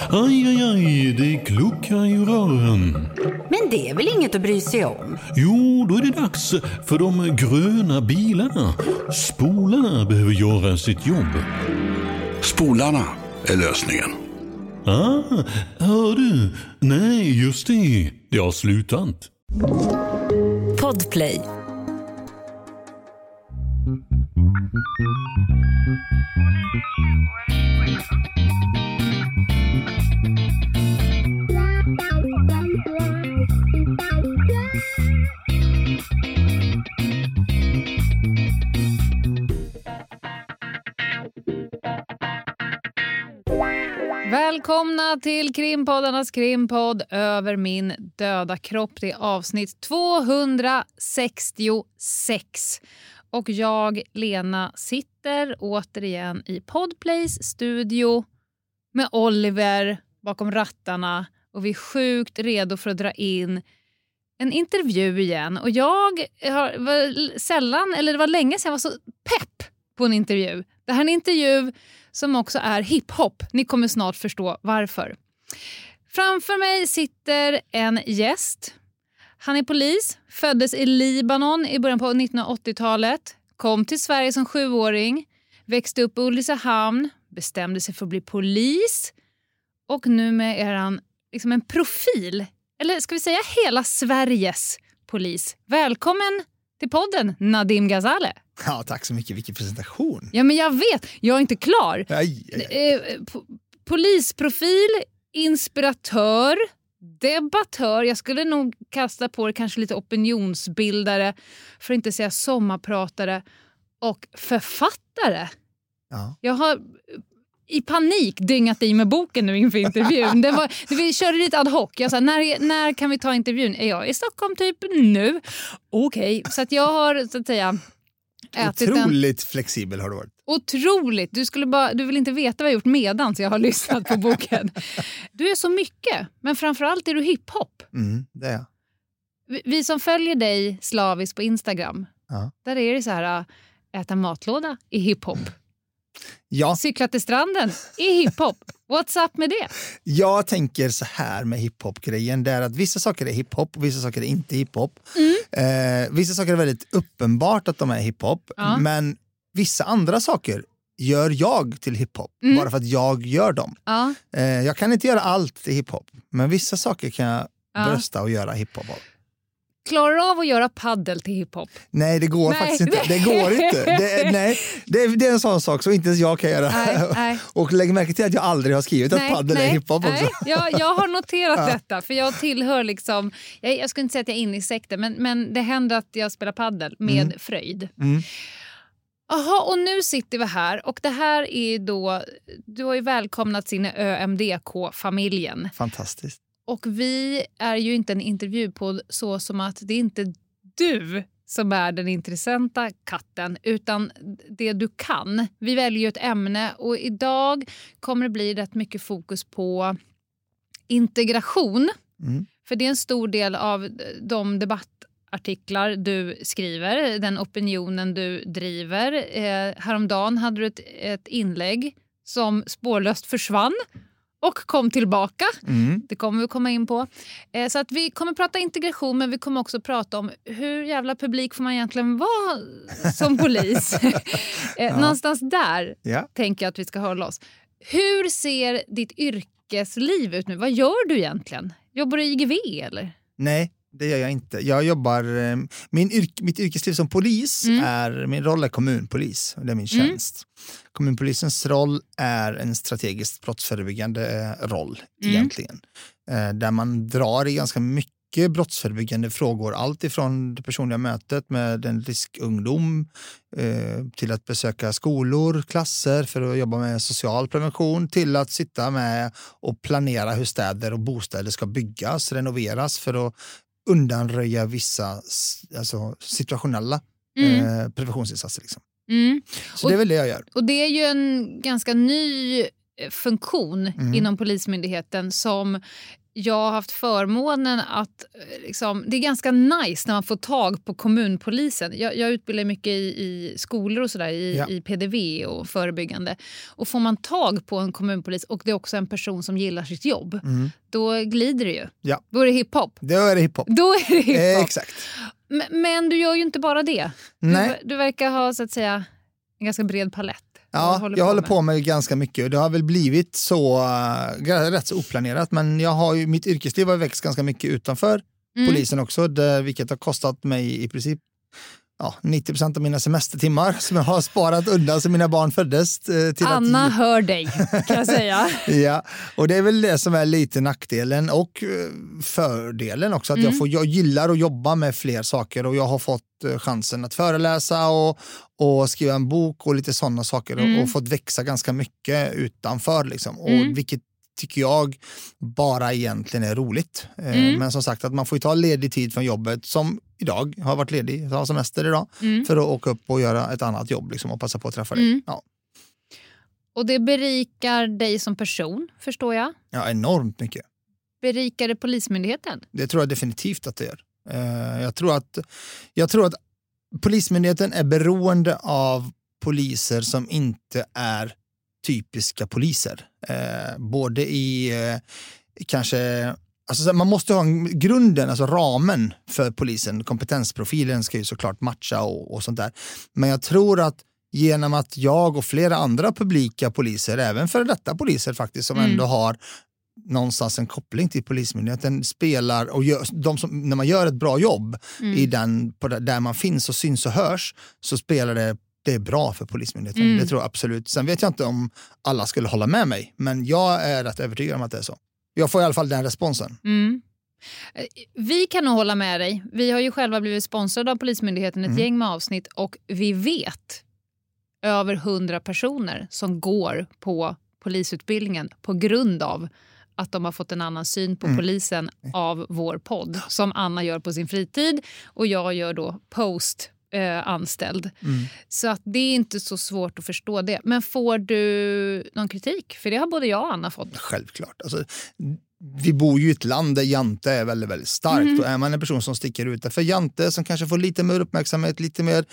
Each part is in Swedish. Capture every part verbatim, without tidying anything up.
Aj, aj, aj, det kluckar i rören. Men det är väl inget att bry sig om? Jo, då är det dags för de gröna bilarna. Spolarna behöver göra sitt jobb. Spolarna är lösningen. Ah, hör du? Nej, just det. Det har slutat. Podplay. Välkomna till Krimpoddarnas krimpodd Över min döda kropp. Det är avsnitt tvåhundrasextiosex. Och jag, Lena, sitter återigen i Podplays studio med Oliver bakom rattarna. Och vi är sjukt redo för att dra in en intervju igen. Och jag har var sällan, eller det var länge sedan jag var så pepp på en intervju. Det här är en intervju som också är hiphop. Ni kommer snart förstå varför. Framför mig sitter en gäst. Han är polis, föddes i Libanon i början på nittonhundraåttiotalet. Kom till Sverige som sjuåring, växte upp i Ulricehamn, bestämde sig för att bli polis. Och nu är han liksom en profil, eller ska vi säga hela Sveriges polis. Välkommen till podden, Nadim Ghazaleh. Ja, tack så mycket. Vilken presentation. Ja, men jag vet. Jag är inte klar. Aj, aj, aj. Eh, po- polisprofil, inspiratör, debattör. Jag skulle nog kasta på det kanske lite opinionsbildare, för att inte säga sommarpratare, och författare. Ja. Jag har i panik dyngat i med boken nu inför intervjun. Det var, vi körde lite ad hoc. Jag sa, när, när kan vi ta intervjun? Är jag i Stockholm typ nu? Okej, okay. Så att jag har så att säga ätit Otroligt en... flexibel har du varit. Otroligt. Du, skulle bara, du vill inte veta vad jag gjort medan så jag har lyssnat på boken. Du är så mycket, men framförallt är du hiphop. Mm, det är jag. Vi, vi som följer dig slaviskt på Instagram, Ja. där är det så här, äta matlåda i hiphop. Ja, Cykla till stranden i hiphop. What's up med det? jag tänker så här med hiphop-grejen. Det är att vissa saker är hiphop och vissa saker är inte hiphop. Mm. Eh, vissa saker är väldigt uppenbart att de är hiphop. Ja. Men vissa andra saker gör jag till hiphop. Mm. Bara för att jag gör dem. Ja. Eh, jag kan inte göra allt till hiphop. Men vissa saker kan jag Ja. brösta och göra hiphop av. Klarar du av att göra paddel till hiphop? Nej, det går Nej. faktiskt inte. Det går inte. Det är, nej, det är, det är en sån sak som inte ens jag kan göra. Nej, nej. Och lägg märke till att jag aldrig har skrivit att paddel är hiphop också. Nej, jag, jag har noterat Ja. detta, för jag tillhör liksom, jag, jag skulle inte säga att jag är inne i sekten, men, men det händer att jag spelar paddel med Mm. fröjd. Mm. Jaha, och nu sitter vi här, och det här är då, du har ju välkomnats in i Ö M D K-familjen. Fantastiskt. Och vi är ju inte en intervjupodd så som att det är inte du som är den intressanta katten, utan det du kan. Vi väljer ju ett ämne, och idag kommer det bli rätt mycket fokus på integration. Mm. För det är en stor del av de debattartiklar du skriver, den opinionen du driver. Eh, häromdagen hade du ett, ett inlägg som spårlöst försvann och kom tillbaka. Mm. Det kommer vi komma in på. Eh, så att vi kommer prata integration, men vi kommer också prata om hur jävla publik får man egentligen vara som polis. eh, Ja. Någonstans där Ja. tänker jag att vi ska hålla oss. Hur ser ditt yrkesliv ut nu? Vad gör du egentligen? Jobbar du i I G V eller? Nej, det gör jag inte. Jag jobbar, eh, min yrk, mitt yrkesliv som polis Mm. är, min roll är kommunpolis. Det är min Mm. tjänst. Kommunpolisens roll är en strategiskt brottsförebyggande eh, roll Mm. egentligen. Eh, där man drar i ganska mycket brottsförebyggande frågor. Allt ifrån det personliga mötet med en riskungdom eh, till att besöka skolor, klasser för att jobba med social prevention, till att sitta med och planera hur städer och bostäder ska byggas, renoveras för att undanröja vissa s- alltså, situationella Mm. eh, preventionsinsatser. Liksom. Mm. Så Och- det är väl det jag gör. Och det är ju en ganska ny funktion Mm. inom Polismyndigheten som jag har haft förmånen att liksom, det är ganska nice när man får tag på kommunpolisen. Jag, jag utbildar mycket i, i skolor och sådär, i, Ja. i P D V och förebyggande. Och får man tag på en kommunpolis och det är också en person som gillar sitt jobb, Mm. då glider det ju. Ja. Då är det hiphop. Då är det hiphop. Då är det hiphop. Eh, exakt. Men, men du gör ju inte bara det. Nej. Du, du verkar ha så att säga en ganska bred palett. Ja, håller jag på håller med. på med ganska mycket och det har väl blivit så uh, rätt så oplanerat, men jag har ju, mitt yrkesliv har växt ganska mycket utanför Mm. polisen också, där, vilket har kostat mig i princip ja, nittio procent av mina semestertimmar som jag har sparat undan sedan mina barn föddes. eh, Till Anna att, hör dig, kan jag säga. ja, och det är väl det som är lite nackdelen och eh, fördelen också, att Mm. jag, får, jag gillar att jobba med fler saker och jag har fått eh, chansen att föreläsa och, och skriva en bok och lite sådana saker Mm. och, och fått växa ganska mycket utanför liksom. Och Mm. vilket tycker jag bara egentligen är roligt. Eh, Mm. Men som sagt att man får ju ta ledig tid från jobbet, som idag har varit ledig, har semester idag, Mm. för att åka upp och göra ett annat jobb liksom, och passa på att träffa dig. Mm. Ja. Och det berikar dig som person, förstår jag. ja, enormt mycket. Berikar det Polismyndigheten? Det tror jag definitivt att det gör. Eh, jag, tror att, jag tror att Polismyndigheten är beroende av poliser som inte är typiska poliser. Eh, både i eh, kanske... Alltså, man måste ha en, grunden, alltså ramen för polisen, kompetensprofilen ska ju såklart matcha och, och sånt där. Men jag tror att genom att jag och flera andra publika poliser, även för detta poliser faktiskt, som Mm. ändå har någonstans en koppling till Polismyndigheten, spelar och gör, de som, när man gör ett bra jobb Mm. i den, på där man finns och syns och hörs, så spelar det, det är bra för Polismyndigheten. Mm. Det tror jag absolut. Sen vet jag inte om alla skulle hålla med mig, men jag är rätt övertygad om att det är så. Jag får i alla fall den responsen. Mm. Eh, Vi kan nog hålla med dig. Vi har ju själva blivit sponsrade av Polismyndigheten ett Mm. gäng med avsnitt och vi vet över hundra personer som går på polisutbildningen på grund av att de har fått en annan syn på Mm. polisen av vår podd, som Anna gör på sin fritid och jag gör då post eh, anställd. Mm. Så att det är inte så svårt att förstå det. Men får du någon kritik? För det har både jag och Anna fått. Självklart. Alltså, vi bor ju i ett land där jante är väldigt, väldigt starkt. Mm. Och är man en person som sticker ut för jante, som kanske får lite mer uppmärksamhet, lite mer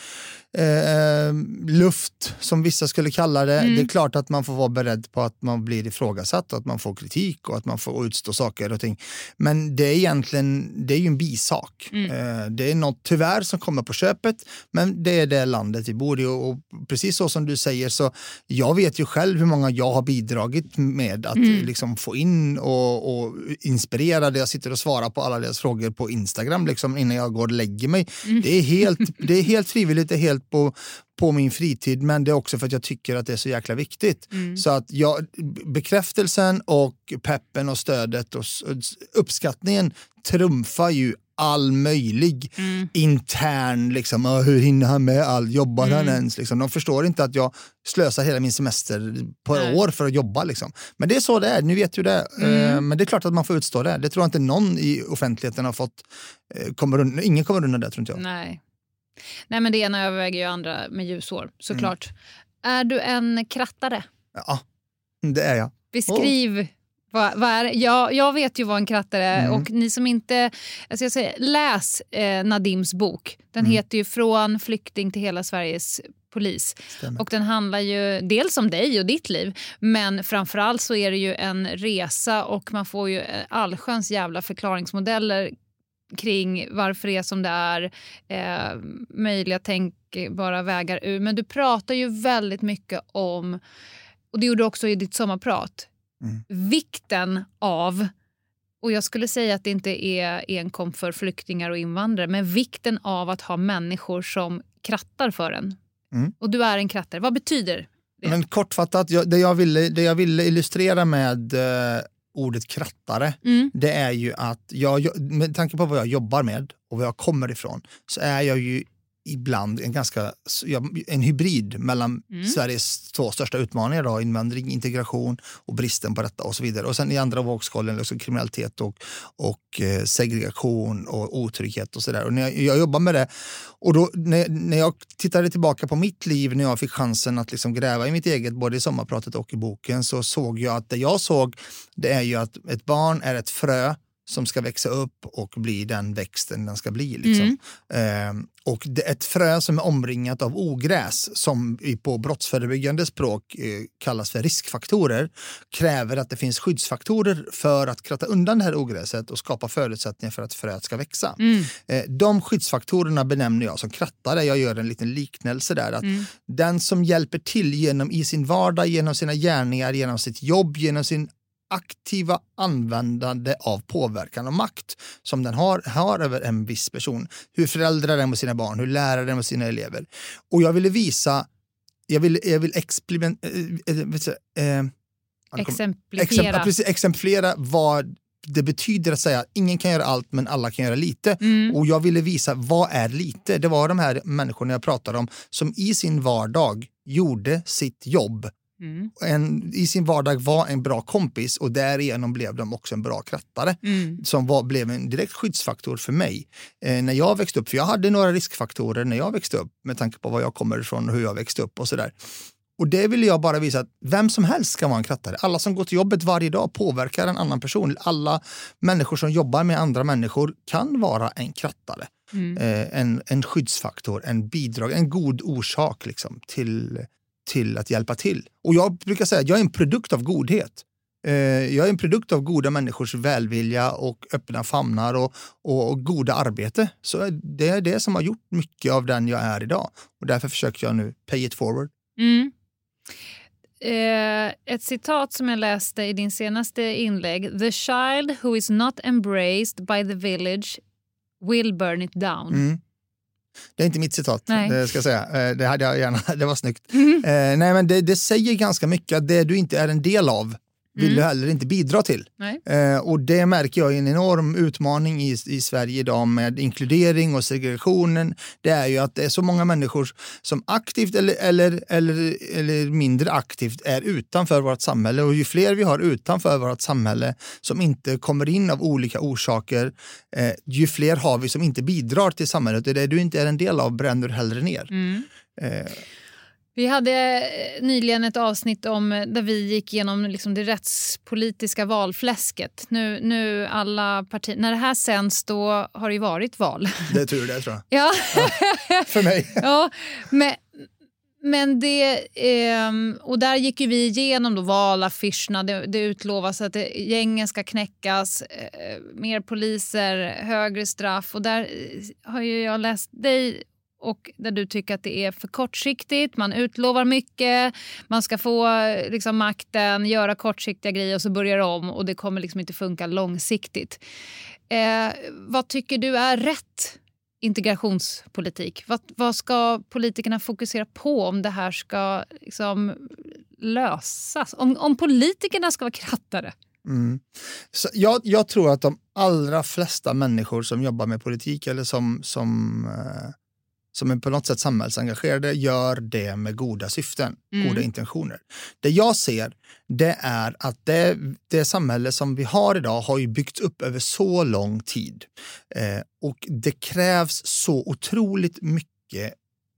eh, luft, som vissa skulle kalla det. Mm. Det är klart att man får vara beredd på att man blir ifrågasatt och att man får kritik och att man får utstå saker och ting. Men det är egentligen, det är ju en bisak. Mm. Eh, det är något tyvärr som kommer på köpet, men det är det landet vi bor i. Och, och precis så som du säger, så jag vet ju själv hur många jag har bidragit med att Mm. liksom få in och, och inspirera det. Jag sitter och svarar på alla deras frågor på Instagram liksom, innan jag går och lägger mig. Mm. Det är helt, det är helt frivilligt, det är helt på, på min fritid, men det är också för att jag tycker att det är så jäkla viktigt. Mm. Så att jag, bekräftelsen och peppen och stödet och s- uppskattningen trumfar ju all möjlig Mm. intern, liksom, "Åh, hur hinner han med allt, jobbar han Mm. ens?" Liksom. De förstår inte att jag slösar hela min semester på Nej. år för att jobba. Liksom. Men det är så det är, nu vet ju det. Mm. Eh, Men det är klart att man får utstå det. Det tror jag inte någon i offentligheten har fått, eh, kommer undan, ingen kommer undan det, tror inte jag. Nej. Nej, men det ena överväger ju andra med ljusår, såklart. Är du en krattare? Ja, det är jag. Beskriv vad, vad är det? jag, jag vet ju vad en krattare är. Mm. Och ni som inte... Alltså jag säger, läs eh, Nadims bok. Den Mm. heter ju Från flykting till hela Sveriges polis. Stämmer. Och den handlar ju dels om dig och ditt liv, men framförallt så är det ju en resa och man får ju allsköns jävla förklaringsmodeller kring varför det är som det är, eh, möjliga tänkbara vägar ur. Men du pratar ju väldigt mycket om, och det gjorde du också i ditt sommarprat, Mm. vikten av, och jag skulle säga att det inte är enkom för flyktingar och invandrare, men vikten av att ha människor som krattar för en. Mm. Och du är en krattare. Vad betyder det? Men kortfattat, jag, det, jag ville, det jag ville illustrera med eh, ordet krattare, Mm. det är ju att jag, med tanke på vad jag jobbar med och var jag kommer ifrån, så är jag ju ibland en ganska ja, en hybrid mellan Mm. Sveriges två största utmaningar då, invandring, integration och bristen på detta och så vidare. Och sen i andra vågskålen liksom kriminalitet och, och eh, segregation och otrygghet och sådär. Och när jag, jag jobbar med det och då när, när jag tittade tillbaka på mitt liv när jag fick chansen att liksom gräva i mitt eget både i sommarpratet och i boken så såg jag att det jag såg det är ju att ett barn är ett frö som ska växa upp och bli den växten den ska bli. Liksom. Mm. Eh, och det är ett frö som är omringat av ogräs som på brottsförebyggande språk eh, kallas för riskfaktorer kräver att det finns skyddsfaktorer för att kratta undan det här ogräset och skapa förutsättningar för att fröet ska växa. Mm. Eh, de skyddsfaktorerna benämner jag som krattare. Jag gör en liten liknelse där. Att mm. den som hjälper till genom i sin vardag, genom sina gärningar, genom sitt jobb, genom sin aktiva användande av påverkan och makt som den har, har över en viss person. Hur föräldrar är med sina barn, hur lärare är med sina elever. Och jag ville visa, jag vill, jag vill experiment, äh, äh, äh, exemplifiera. Exempl, exemplifiera vad det betyder att säga att ingen kan göra allt men alla kan göra lite. Mm. Och jag ville visa vad är lite. Det var de här människorna jag pratade om som i sin vardag gjorde sitt jobb. Mm. En, i sin vardag var en bra kompis och därigenom blev de också en bra krattare mm. som var, blev en direkt skyddsfaktor för mig eh, när jag växte upp, för jag hade några riskfaktorer när jag växte upp med tanke på var jag kommer ifrån och hur jag växte upp och sådär. Och det ville jag bara visa att vem som helst ska vara en krattare. Alla som går till jobbet varje dag påverkar en annan person. Alla människor som jobbar med andra människor kan vara en krattare. Mm. Eh, en, en skyddsfaktor, en bidrag, en god orsak liksom, till till att hjälpa till. Och jag brukar säga att jag är en produkt av godhet. Eh, jag är en produkt av goda människors välvilja och öppna famnar och, och, och goda arbete. Så det är det som har gjort mycket av den jag är idag. Och därför försöker jag nu pay it forward. Mm. Eh, ett citat som jag läste i din senaste inlägg. The child who is not embraced by the village will burn it down. Mm. Det är inte mitt citat, nej. Det ska jag säga. Det hade jag gärna, det var snyggt. Mm. Eh, nej, men det, det säger ganska mycket att det du inte är en del av vill mm. du heller inte bidra till. Eh, och det märker jag är en enorm utmaning i, i Sverige idag med inkludering och segregationen. Det är ju att det är så många människor som aktivt eller, eller, eller, eller mindre aktivt är utanför vårt samhälle. Och ju fler vi har utanför vårt samhälle som inte kommer in av olika orsaker, eh, ju fler har vi som inte bidrar till samhället. Och det du inte är en del av bränner hellre ner. Mm. Eh, Vi hade nyligen ett avsnitt om där vi gick igenom liksom det rättspolitiska valfläsket. Nu, nu alla partier, när det här sänds då har det ju varit val. Det är tur det, tror jag. Ja. Ja, för mig. Ja, men, men det, eh, och där gick ju vi igenom då valaffischerna. Det, det utlovas att det, gängen ska knäckas, eh, mer poliser, högre straff. Och där har ju jag läst dig och där du tycker att det är för kortsiktigt, man utlovar mycket, man ska få liksom makten, göra kortsiktiga grejer och så börjar om och det kommer liksom inte funka långsiktigt. Eh, vad tycker du är rätt integrationspolitik? Vad, vad ska politikerna fokusera på om det här ska liksom lösas? Om, om politikerna ska vara krattare? Mm. Så jag, jag tror att de allra flesta människor som jobbar med politik eller som, som eh, som är på något sätt samhällsengagerade gör det med goda syften, mm. goda intentioner. Det jag ser, det är att det, det samhälle som vi har idag har ju byggts upp över så lång tid. Eh, och det krävs så otroligt mycket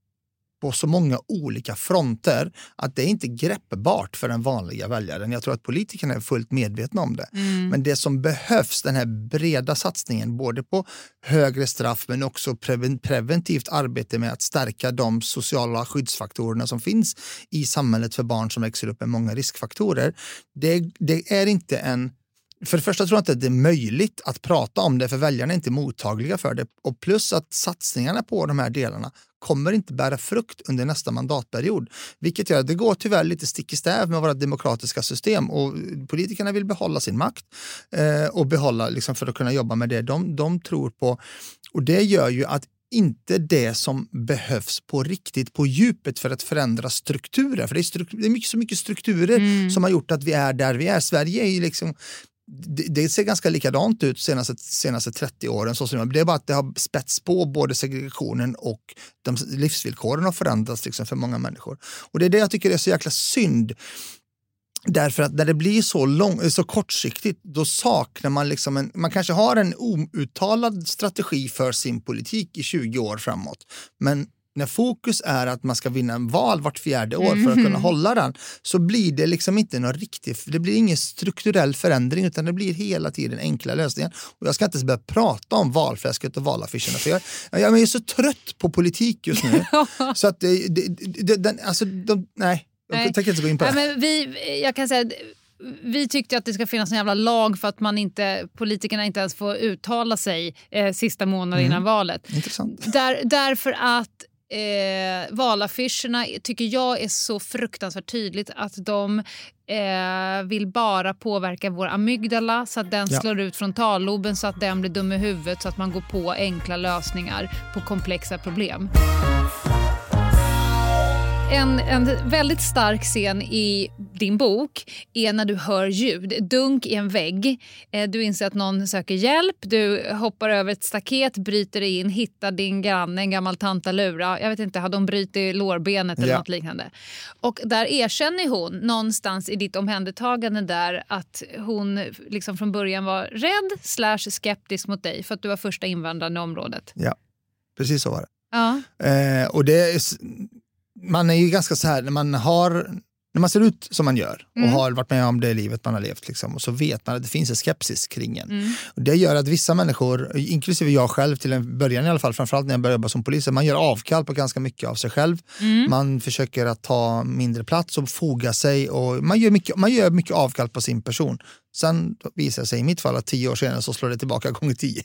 på så många olika fronter att det är inte greppbart för den vanliga väljaren. Jag tror att politikerna är fullt medvetna om det. Mm. Men det som behövs, den här breda satsningen både på högre straff men också preven- preventivt arbete med att stärka de sociala skyddsfaktorerna som finns i samhället för barn som växer upp med många riskfaktorer. Det, det är inte en För det första tror jag inte att det är möjligt att prata om det för väljarna är inte mottagliga för det. Och plus att satsningarna på de här delarna kommer inte bära frukt under nästa mandatperiod. Vilket gör att det går tyvärr lite stick i stäv med våra demokratiska system. Och politikerna vill behålla sin makt eh, och behålla liksom, för att kunna jobba med det de, de tror på. Och det gör ju att inte det som behövs på riktigt, på djupet för att förändra strukturer. För det är, stru- det är mycket, så mycket strukturer mm. som har gjort att vi är där vi är. Sverige är ju liksom det, det ser ganska likadant ut senaste, senaste trettio åren. Så som det är bara att det har spätts på både segregationen och de livsvillkoren har förändrats liksom, för många människor. Och det är det jag tycker är så jäkla synd. Därför att när det blir så, lång, så kortsiktigt, då saknar man liksom en, man kanske har en outtalad strategi för sin politik i tjugo år framåt. Men när fokus är att man ska vinna en val vart fjärde år för att kunna hålla den, så blir det liksom inte någon riktig, det blir ingen strukturell förändring, utan det blir hela tiden enkla lösningar. Och jag ska inte börja prata om valfläsket och valaffischerna, för jag, jag är så trött på politik just nu. Så att det, det, det, den, alltså, de, nej. Jag Nej. tänker inte gå in på det. Nej, men vi, jag kan säga, vi tyckte att det ska finnas en jävla lag för att man inte, politikerna inte ens får uttala sig eh, sista månaden mm. innan valet. Intressant. Där, därför att eh, valaffischerna tycker jag är så fruktansvärt tydligt att de eh, vill bara påverka vår amygdala så att den ja. slår ut frontalloben, så att den blir dum i huvudet, så att man går på enkla lösningar på komplexa problem. En, en väldigt stark scen i din bok är när du hör ljud. Dunk i en vägg. Du inser att någon söker hjälp. Du hoppar över ett staket, bryter in, hittar din granne, en gammal tantalura. Jag vet inte, har de bryter lårbenet eller ja. något liknande. Och där erkänner hon någonstans i ditt omhändertagande där att hon liksom från början var rädd slash skeptisk mot dig för att du var första invandraren i området. Ja, precis så var det. Ja. Eh, och det är... Man är ju ganska så här, när man har, när man ser ut som man gör och mm. har varit med om det livet man har levt liksom, och så vet man att det finns en skepsis kring en. Mm. Och det gör att vissa människor, inklusive jag själv till en början i alla fall, framförallt när jag började jobba som polis, man gör avkall på ganska mycket av sig själv. Mm. Man försöker att ta mindre plats och foga sig, och man gör mycket, man gör mycket avkall på sin person. Sen visar det sig i mitt fall att tio år senare så slår det tillbaka gånger tio.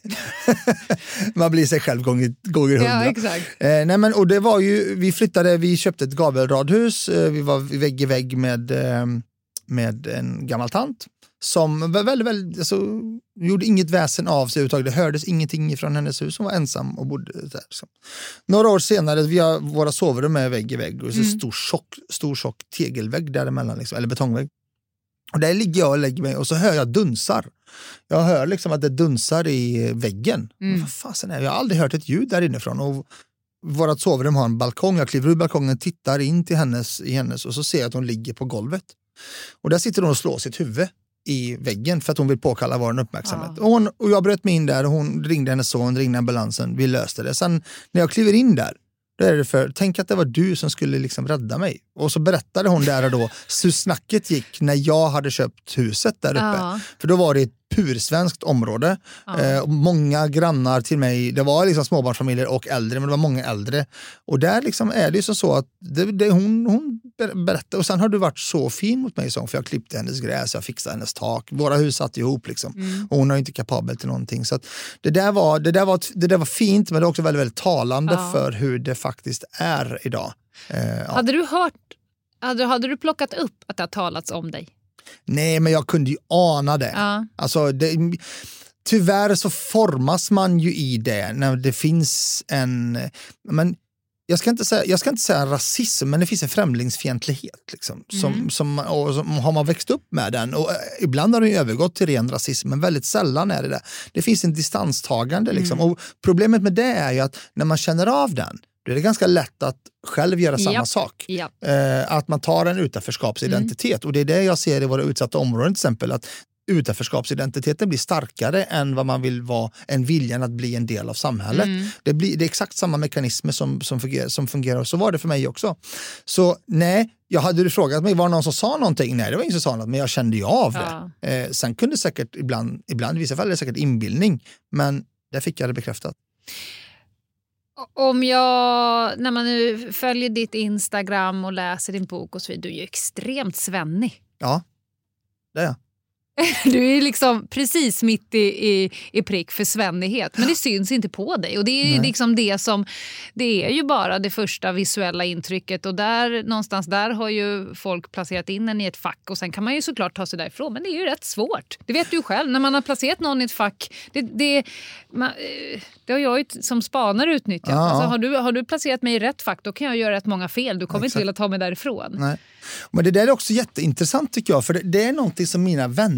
Man blir sig själv gånger, gånger hundra. Ja, exakt. Eh, nej men, och det var ju, vi flyttade, vi köpte ett gavelradhus, eh, vi var vägg i vägg med, eh, med en gammal tant som var väldigt, väldigt, alltså, gjorde inget väsen av sig överhuvudtaget. Det hördes ingenting från hennes hus, hon var ensam och bodde där. Så. Några år senare, vi har våra sovrum med vägg i vägg och så mm. stor tjock, stor tjock tegelvägg däremellan, liksom, eller betongvägg. Och där ligger jag och lägger mig och så hör jag dunsar. Jag hör liksom att det dunsar i väggen. Mm. Vad fasen är det? Jag har aldrig hört ett ljud där inifrån. Och vårat sovrum har en balkong. Jag kliver ur balkongen, tittar in till hennes, i hennes och så ser jag att hon ligger på golvet. Och där sitter hon och slår sitt huvud i väggen för att hon vill påkalla vår uppmärksamhet. Ja. Och, hon, och jag bröt mig in där och hon ringde hennes son, ringde ambulansen. Vi löste det. Sen när jag kliver in där, då är det för, tänk att det var du som skulle liksom rädda mig. Och så berättade hon där och då hur snacket gick när jag hade köpt huset där uppe. Ja. För då var det ett pursvenskt område. Ja. Eh, många grannar till mig, det var liksom småbarnsfamiljer och äldre, men det var många äldre. Och där liksom är det ju så att det, det, hon, hon berättade, och sen har du varit så fin mot mig, så, för jag klippte hennes gräs, jag fixade hennes tak. Våra hus satt ihop liksom. Mm. Och hon är inte kapabel till någonting. Så att det, där var, det, där var, det där var fint, men det är också väldigt, väldigt talande ja. för hur det faktiskt är idag. Eh, ja. Hade du hört, hade, hade du plockat upp att det har talats om dig? Nej, men jag kunde ju ana det. Ja. Alltså, det, tyvärr så formas man ju i det när det finns en... Men jag ska inte säga, jag ska inte säga rasism, men det finns en främlingsfientlighet. Liksom, som, mm. som, och som har man växt upp med den. Och ibland har den övergått till ren rasism, men väldigt sällan är det det. Det finns en distanstagande. Liksom. Mm. Och problemet med det är ju att när man känner av den, då är det ganska lätt att själv göra samma yep. sak. Yep. Eh, att man tar en utanförskapsidentitet. Mm. Och det är det jag ser i våra utsatta områden till exempel. Att utanförskapsidentiteten blir starkare än vad man vill vara, än viljan att bli en del av samhället. Mm. Det, blir, det är exakt samma mekanismer som, som, fungerar, som fungerar. Så var det för mig också. Så nej, jag hade du frågat mig, var det någon som sa någonting? Nej, det var ingen som sa något, men jag kände ju av det. Ja. Eh, sen kunde säkert ibland, ibland i vissa fall är det säkert inbildning. Men där fick jag det bekräftat. Om jag, när man nu följer ditt Instagram och läser din bok och så vidare, du är ju extremt svennig. Ja, det är jag. Du är liksom precis mitt i, i, i prick för svennighet. Men det syns inte på dig. Och det är ju liksom det som, det är ju bara det första visuella intrycket. Och där, någonstans där har ju folk placerat in en i ett fack. Och sen kan man ju såklart ta sig därifrån. Men det är ju rätt svårt. Det vet du ju själv. När man har placerat någon i ett fack. Det, det, man, det har jag ju som spanare utnyttjat. Ja. Alltså, har, du, har du placerat mig i rätt fack, då kan jag göra rätt många fel. Du kommer Exakt. inte vilja ta mig därifrån. Nej. Men det där är också jätteintressant tycker jag. För det, det är någonting som mina vänner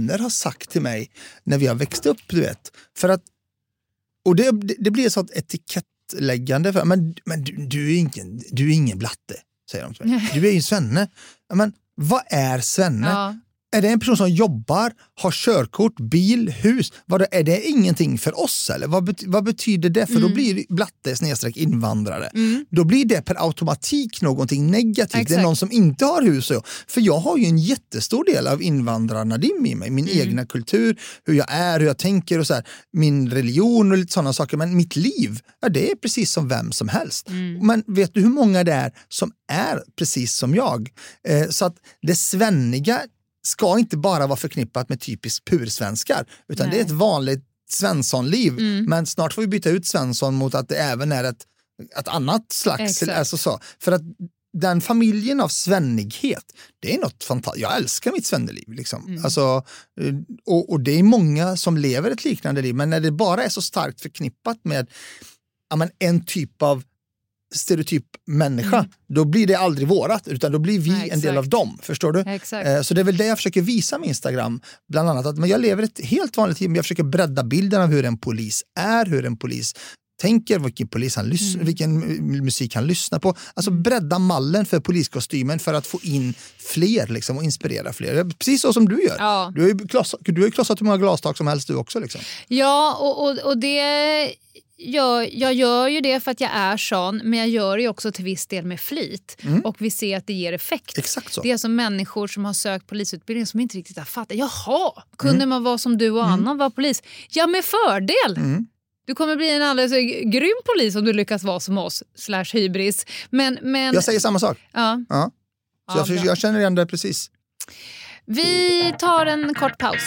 vänner har sagt till mig när vi har växt upp, du vet. För att, och det, det, det blir så ett etikettläggande. För, men men du, du, är ingen, du är ingen blatte, säger de till mig. Du är ju svenne. Men vad är svenne? Ja. Är det en person som jobbar, har körkort, bil, hus? Vad är det ingenting för oss? Eller vad, bet- vad betyder det? För mm. då blir blatte snedstreck invandrare. Mm. Då blir det per automatik någonting negativt. Exakt. Det är någon som inte har hus. Och, för jag har ju en jättestor del av invandrarna i mig. Min mm. egna kultur, hur jag är, hur jag tänker och så här. Min religion och lite sådana saker. Men mitt liv, ja, det är precis som vem som helst. Mm. Men vet du hur många det är som är precis som jag? Eh, så att det svenniga ska inte bara vara förknippat med typiskt pursvenskar, utan Nej. Det är ett vanligt svenssonliv. Mm. Men snart får vi byta ut Svensson mot att det även är ett, ett annat slags. Alltså så. För att den familjen av svennighet, det är något fantastiskt. Jag älskar mitt svenneliv. Liksom. Mm. Alltså, och, och det är många som lever ett liknande liv, men när det bara är så starkt förknippat med ja, men en typ av stereotyp människa, mm. då blir det aldrig vårat, utan då blir vi Nej, en del av dem, förstår du? Eh, så det är väl det jag försöker visa med Instagram, bland annat att men jag lever ett helt vanligt liv, men jag försöker bredda bilden av hur en polis är, hur en polis tänker, vilken polis han lyssnar, mm. vilken musik han lyssnar på, alltså bredda mallen för poliskostymen för att få in fler liksom, och inspirera fler, precis så som du gör. Ja. Du har ju klossat, du har ju klossat hur många glastak som helst du också liksom. Ja, och, och, och det Jag, jag gör ju det för att jag är sån, men jag gör det ju också till viss del med flit. Mm. Och vi ser att det ger effekt. Exakt så. Det är som människor som har sökt polisutbildning som inte riktigt har fattat. Jaha, kunde mm. man vara som du och Anna mm. vara polis? Ja, med fördel! Mm. Du kommer bli en alldeles grym polis om du lyckas vara som oss, slash hybris. Men, men... Jag säger samma sak. Ja. Ja. Så ja, jag, jag känner igen det precis. Vi tar en kort paus.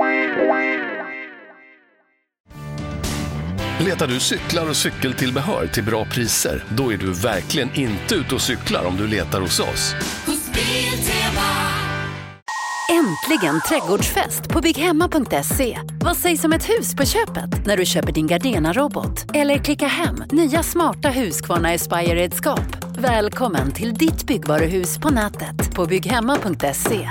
Letar du cyklar och cykeltillbehör till bra priser? Då är du verkligen inte ute och cyklar om du letar hos oss. Äntligen trädgårdsfest på bygghemma punkt se. Vad sägs om ett hus på köpet när du köper din Gardena-robot? Eller klicka hem nya smarta Husqvarna Aspire-redskap. Välkommen till ditt byggvaruhus på nätet på bygghemma punkt se.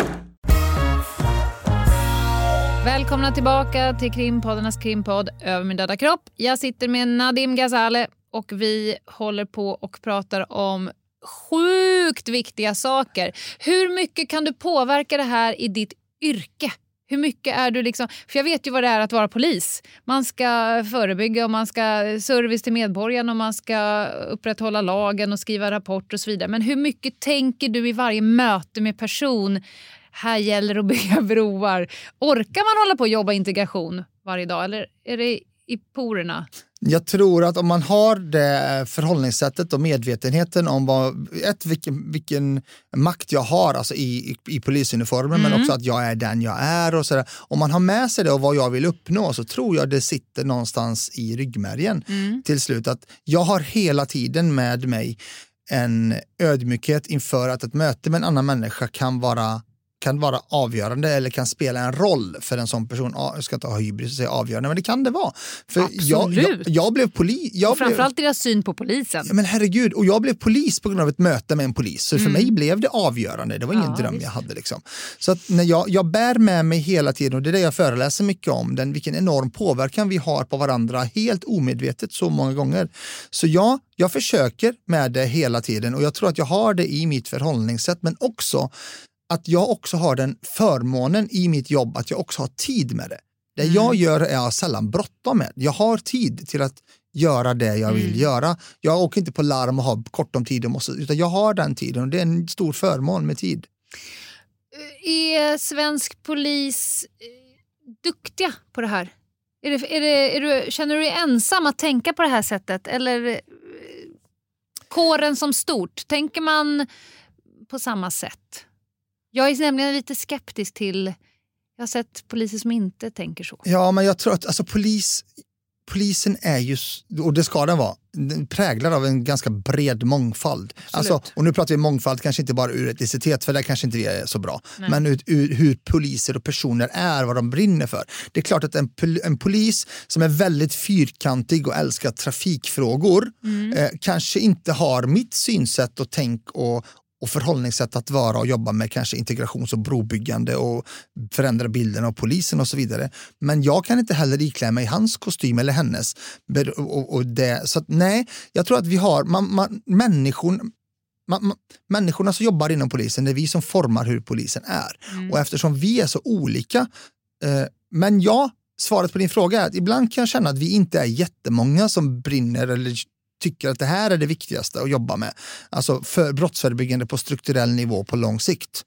Välkomna tillbaka till Krimpoddarnas Krimpodd Över min döda kropp. Jag sitter med Nadim Ghazaleh och vi håller på och pratar om sjukt viktiga saker. Hur mycket kan du påverka det här i ditt yrke? Hur mycket är du liksom... För jag vet ju vad det är att vara polis. Man ska förebygga och man ska service till medborgarna och man ska upprätthålla lagen och skriva rapport och så vidare. Men hur mycket tänker du i varje möte med person? Här gäller det att bygga broar. Orkar man hålla på och jobba integration varje dag? Eller är det i porerna? Jag tror att om man har det förhållningssättet och medvetenheten om vad, ett, vilken, vilken makt jag har alltså i, i, i polisuniformen, mm. men också att jag är den jag är och sådär. Om man har med sig det och vad jag vill uppnå, så tror jag det sitter någonstans i ryggmärgen mm. till slut. Att jag har hela tiden med mig en ödmjukhet inför att ett möte med en annan människa kan vara kan vara avgörande eller kan spela en roll för en sån person. Jag ska inte ha hybris och säga avgörande, men det kan det vara. För jag, jag, jag blev polis. Jag och framförallt blev, deras syn på polisen. Ja, men herregud, och jag blev polis på grund av ett möte med en polis. Så mm. för mig blev det avgörande. Det var ingen ja, dröm visst. jag hade. Liksom. Så att när jag, jag bär med mig hela tiden, och det är det jag föreläser mycket om, den, vilken enorm påverkan vi har på varandra helt omedvetet så många gånger. Så ja, jag försöker med det hela tiden, och jag tror att jag har det i mitt förhållningssätt, men också att jag också har den förmånen i mitt jobb att jag också har tid med det. Det mm. jag gör är jag sällan bråttom med. Jag har tid till att göra det jag vill mm. göra. Jag åker inte på larm och har kort om tid, och måste, utan jag har den tiden, och det är en stor förmån med tid. Är svensk polis duktiga på det här? Är det, är det, är du, känner du dig ensam att tänka på det här sättet? Eller kåren som stort? Tänker man på samma sätt? Jag är nämligen lite skeptisk till... Jag har sett poliser som inte tänker så. Ja, men jag tror att alltså, polis, polisen är ju... Och det ska den vara. Den präglar av en ganska bred mångfald. Alltså, och nu pratar vi mångfald kanske inte bara ur etnicitet, för det kanske inte är så bra. Nej. Men ur, ur hur poliser och personer är, vad de brinner för. Det är klart att en, en polis som är väldigt fyrkantig och älskar trafikfrågor mm. eh, kanske inte har mitt synsätt och tänk och och förhållningssätt att vara och jobba med kanske integrations- och brobyggande och förändra bilden av polisen och så vidare. Men jag kan inte heller iklä mig hans kostym eller hennes. Och, och det, så att, nej, jag tror att vi har man, man, människor, man, man, människorna som jobbar inom polisen, det är vi som formar hur polisen är. Mm. Och eftersom vi är så olika, eh, men ja, svaret på din fråga är att ibland kan jag känna att vi inte är jättemånga som brinner eller tycker att det här är det viktigaste att jobba med. Alltså för brottsförebyggande på strukturell nivå på lång sikt.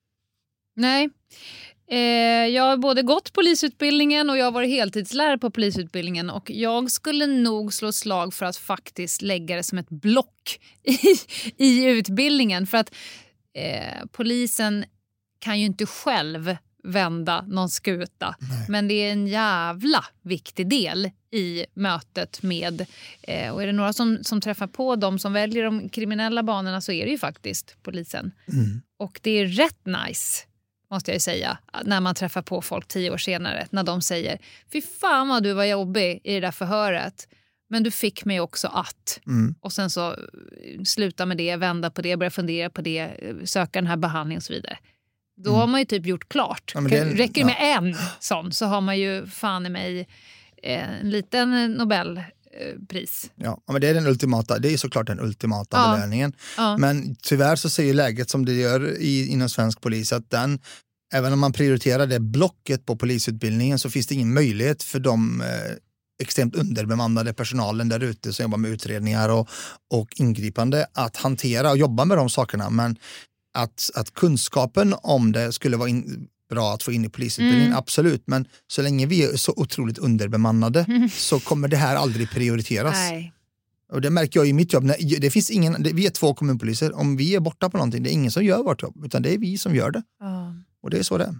Nej. Eh, jag har både gått polisutbildningen och jag har varit heltidslärare på polisutbildningen. Och jag skulle nog slå slag för att faktiskt lägga det som ett block i, i utbildningen. För att eh, polisen kan ju inte själv vända någon skuta. Nej. Men det är en jävla viktig del i mötet med, eh, och är det några som, som träffar på dem som väljer de kriminella banorna så är det ju faktiskt polisen. Mm. Och det är rätt nice, måste jag ju säga, när man träffar på folk tio år senare, när de säger, fy fan vad du var jobbig i det där förhöret, men du fick mig också att. Mm. Och sen så sluta med det, vända på det, börja fundera på det, söka den här behandlingen och så vidare. Då mm. har man ju typ gjort klart. Ja, det, räcker det med ja. en sån så har man ju fan i mig eh, en liten Nobelpris. Ja, men det är den ultimata, det är såklart den ultimata ja. belöningen. Ja. Men tyvärr så ser ju läget som det gör i, inom svensk polis att den, även om man prioriterar det blocket på polisutbildningen så finns det ingen möjlighet för de eh, extremt underbemannade personalen där ute som jobbar med utredningar och, och ingripande att hantera och jobba med de sakerna. Men Att, att kunskapen om det skulle vara in, bra att få in i polisutbildningen, mm. absolut. Men så länge vi är så otroligt underbemannade mm. så kommer det här aldrig prioriteras. Nej. Och det märker jag i mitt jobb. När, det finns ingen, det, vi är två kommunpoliser. Om vi är borta på någonting, det är ingen som gör vårt jobb. Utan det är vi som gör det. Oh. Och det är så det är.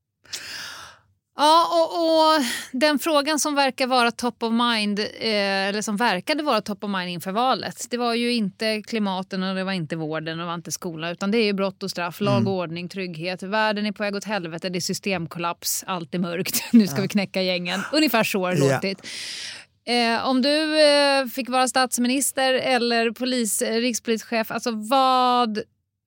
Ja, och, och den frågan som verkar vara top of mind, eh, eller som verkade vara top of mind inför valet, det var ju inte klimaten och det var inte vården och det var inte skolan, utan det är ju brott och straff, lag och ordning, trygghet, världen är på väg åt helvete, det är systemkollaps, allt är mörkt, nu ska ja. vi knäcka gängen. Ungefär så har det ja. låtit. Eh, om du eh, fick vara statsminister eller polis, rikspolischef, alltså vad,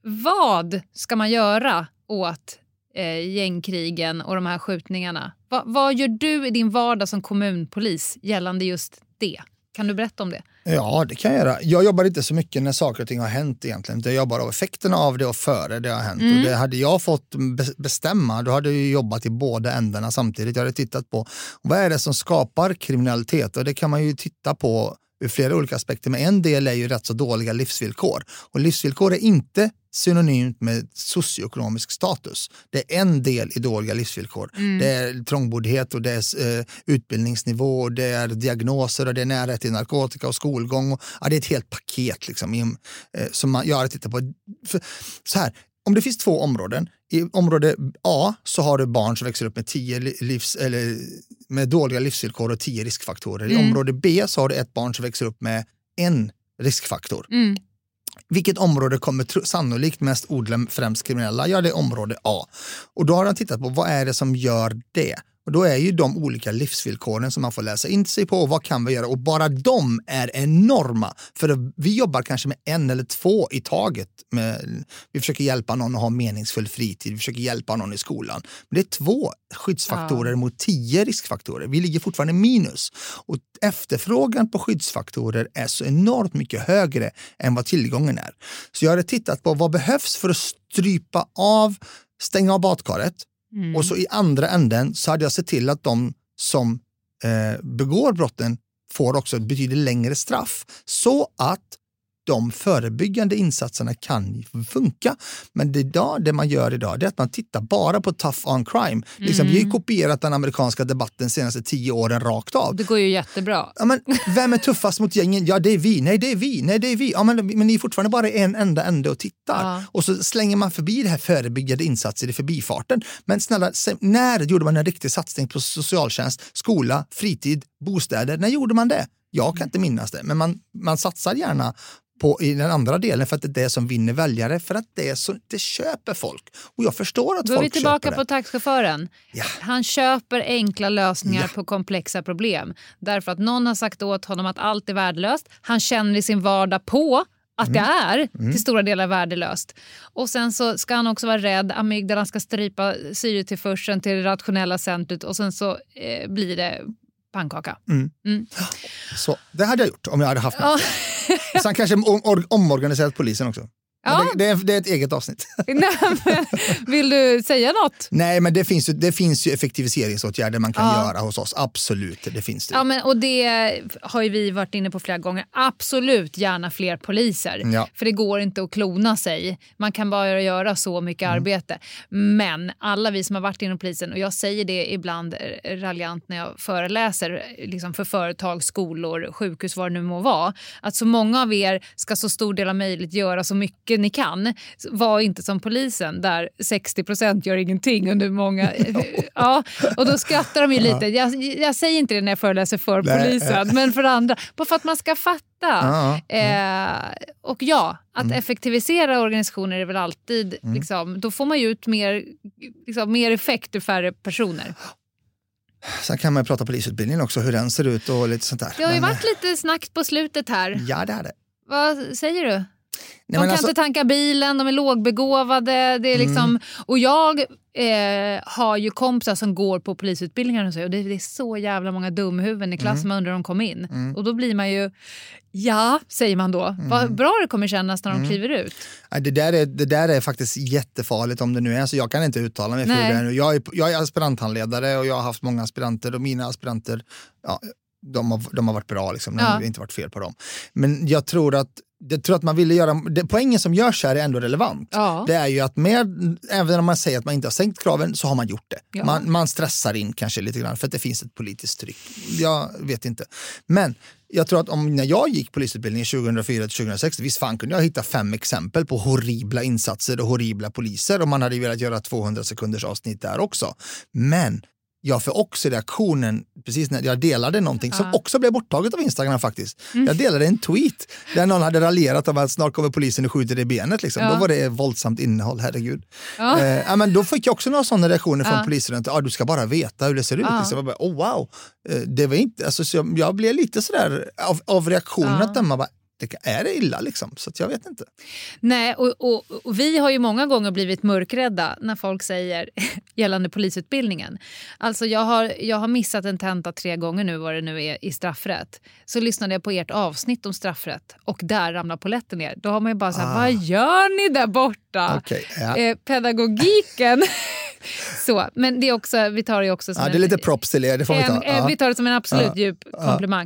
vad ska man göra åt Eh, gängkrigen och de här skjutningarna? Va, vad gör du i din vardag som kommunpolis gällande just det? Kan du berätta om det? Ja, det kan jag göra. Jag jobbar inte så mycket när saker och ting har hänt egentligen. Jag jobbar av effekterna av det och före det har hänt. Mm. Och det hade jag fått bestämma, då hade jag jobbat i båda ändarna samtidigt. Jag hade tittat på vad är det som skapar kriminalitet, och det kan man ju titta på ur flera olika aspekter. Men en del är ju rätt så dåliga livsvillkor. Och livsvillkor är inte synonymt med socioekonomisk status. Det är en del i dåliga livsvillkor. Mm. Det är trångboddhet och det är eh, utbildningsnivå och det är diagnoser och det är närhet till narkotika och skolgång. Och, ja, det är ett helt paket liksom, i, eh, som man gör att titta på. För, så här, om det finns två områden. I område A så har du barn som växer upp med tio livs, eller med dåliga livsvillkor och tio riskfaktorer. Mm. I område B så har du ett barn som växer upp med en riskfaktor. Mm. Vilket område kommer tro, sannolikt mest odla främst kriminella? Ja, det är område A. Och då har han tittat på vad är det som gör det? Och då är ju de olika livsvillkoren som man får läsa in sig på och vad kan vi göra? Och bara de är enorma. För vi jobbar kanske med en eller två i taget. Med, vi försöker hjälpa någon att ha meningsfull fritid. Vi försöker hjälpa någon i skolan. Men det är två skyddsfaktorer ja. mot tio riskfaktorer. Vi ligger fortfarande minus. Och efterfrågan på skyddsfaktorer är så enormt mycket högre än vad tillgången är. Så jag har tittat på vad behövs för att strypa av, stänga av badkaret. Mm. Och så i andra änden så hade jag sett till att de som eh, begår brotten får också ett betydligt längre straff. Så att de förebyggande insatserna kan funka. Men det, idag, det man gör idag det är att man tittar bara på tough on crime. Mm. Liksom, vi har ju kopierat den amerikanska debatten de senaste tio åren rakt av. Det går ju jättebra. Ja, men, vem är tuffast mot gängen? Ja, det är vi. Nej, det är vi. Nej, det är vi. Ja, men, men ni är fortfarande bara en enda ände och tittar. Ja. Och så slänger man förbi det här förebyggande insatser i förbifarten. Men snälla, när gjorde man en riktig satsning på socialtjänst, skola, fritid, bostäder? När gjorde man det? Jag kan inte minnas det. Men man, man satsar gärna på i den andra delen för att det är det som vinner väljare, för att det är så det köper folk. Och jag förstår att Då folk är vi tillbaka köper på taxichauffören. Ja. Han köper enkla lösningar Ja. på komplexa problem. Därför att någon har sagt åt honom att allt är värdelöst. Han känner i sin vardag på att Mm. det är Mm. till stora delar värdelöst. Och sen så ska han också vara rädd. Amygdalan ska strypa syretillförseln till det rationella centret och sen så eh, blir det pannkaka. Mm. Mm. Så det hade jag gjort om jag hade haft Ja. något. Sen kanske om, om, omorganiserat polisen också. Ja. Det, det, är, det är ett eget avsnitt. Nej, men, vill du säga något? Nej, men det finns ju, det finns ju effektiviseringsåtgärder man kan Ja. göra hos oss. Absolut, det finns det. Ja, men, och det har ju vi varit inne på flera gånger. Absolut gärna fler poliser. Ja. För det går inte att klona sig. Man kan bara göra så mycket Mm. arbete. Men alla vi som har varit inom polisen, och jag säger det ibland raljant när jag föreläser liksom för företag, skolor, sjukhus, vad det nu må vara. Att så många av er ska så stor del av möjligt göra så mycket ni kan. Var inte som polisen där sextio procent gör ingenting under många... Ja, och då skrattar de ju lite. Jag, jag säger inte det när jag föreläser för Nej. polisen, men för andra. Bara för att man ska fatta. Ja, Eh, och ja, att Mm. effektivisera organisationer är väl alltid... Mm. Liksom, då får man ju ut mer, liksom, mer effekt ur färre personer. Sen kan man ju prata polisutbildningen också, hur den ser ut och lite sånt där. Det har ju Men, varit lite snack på slutet här. Ja, det är det. Vad säger du? De Nej, men kan alltså- inte tanka bilen, de är lågbegåvade. Det är liksom, Mm. Och jag eh, har ju kompisar som går på polisutbildningar och, så, och det, det är så jävla många dumhuvuden i klassen. Mm. Man undrar om de kom in. Mm. Och då blir man ju, ja, säger man då. Vad bra det kommer kännas när de Mm. kliver ut. Nej, Det där, är, det där är faktiskt jättefarligt om det nu är så. Jag kan inte uttala mig för Nej. det nu. Jag är, jag är aspiranthandledare och jag har haft många aspiranter och mina aspiranter, ja, de, har, de har varit bra. Liksom. Det Ja. har inte varit fel på dem. Men jag tror att Jag tror att man ville göra, det, poängen som görs här är ändå relevant. Ja. Det är ju att med, även om man säger att man inte har sänkt kraven så har man gjort det. Ja. Man, man stressar in kanske lite grann för att det finns ett politiskt tryck. Jag vet inte. Men jag tror att om när jag gick polisutbildningen tjugohundrafyra till tjugohundrasex, visst fan kunde jag hitta fem exempel på horribla insatser och horribla poliser och man hade velat göra tvåhundra sekunders avsnitt där också. Men jag får också reaktionen precis när jag delade någonting som Ja. också blev borttaget av Instagram faktiskt. Jag delade en tweet där någon hade raljerat om att snart kommer polisen och skjuter i benet. Liksom. Ja. Då var det våldsamt innehåll, herregud. Ja. Eh, ja, men då fick jag också några sådana reaktioner från Ja. polisen. Ah, du ska bara veta hur det ser ut. Ja. Liksom. Jag bara, oh, wow. Eh, det var inte, alltså, så jag, jag blev lite sådär av, av reaktionen Ja. att döma. Bara, det är det illa liksom? Så att jag vet inte. Nej, och, och, och vi har ju många gånger blivit mörkrädda när folk säger gällande polisutbildningen. Alltså jag har, jag har missat en tenta tre gånger nu vad det nu är i straffrätt. Så lyssnade jag på ert avsnitt om straffrätt och där ramlar polletten ner. Då har man ju bara så här, Ah. vad gör ni där borta? Okej, ja. eh, pedagogiken. Så, men det är också, vi tar det också som Ja, det är lite props till er, det får vi ta. en, eh, Ja. vi tar det som en absolut Ja. djup komplimang.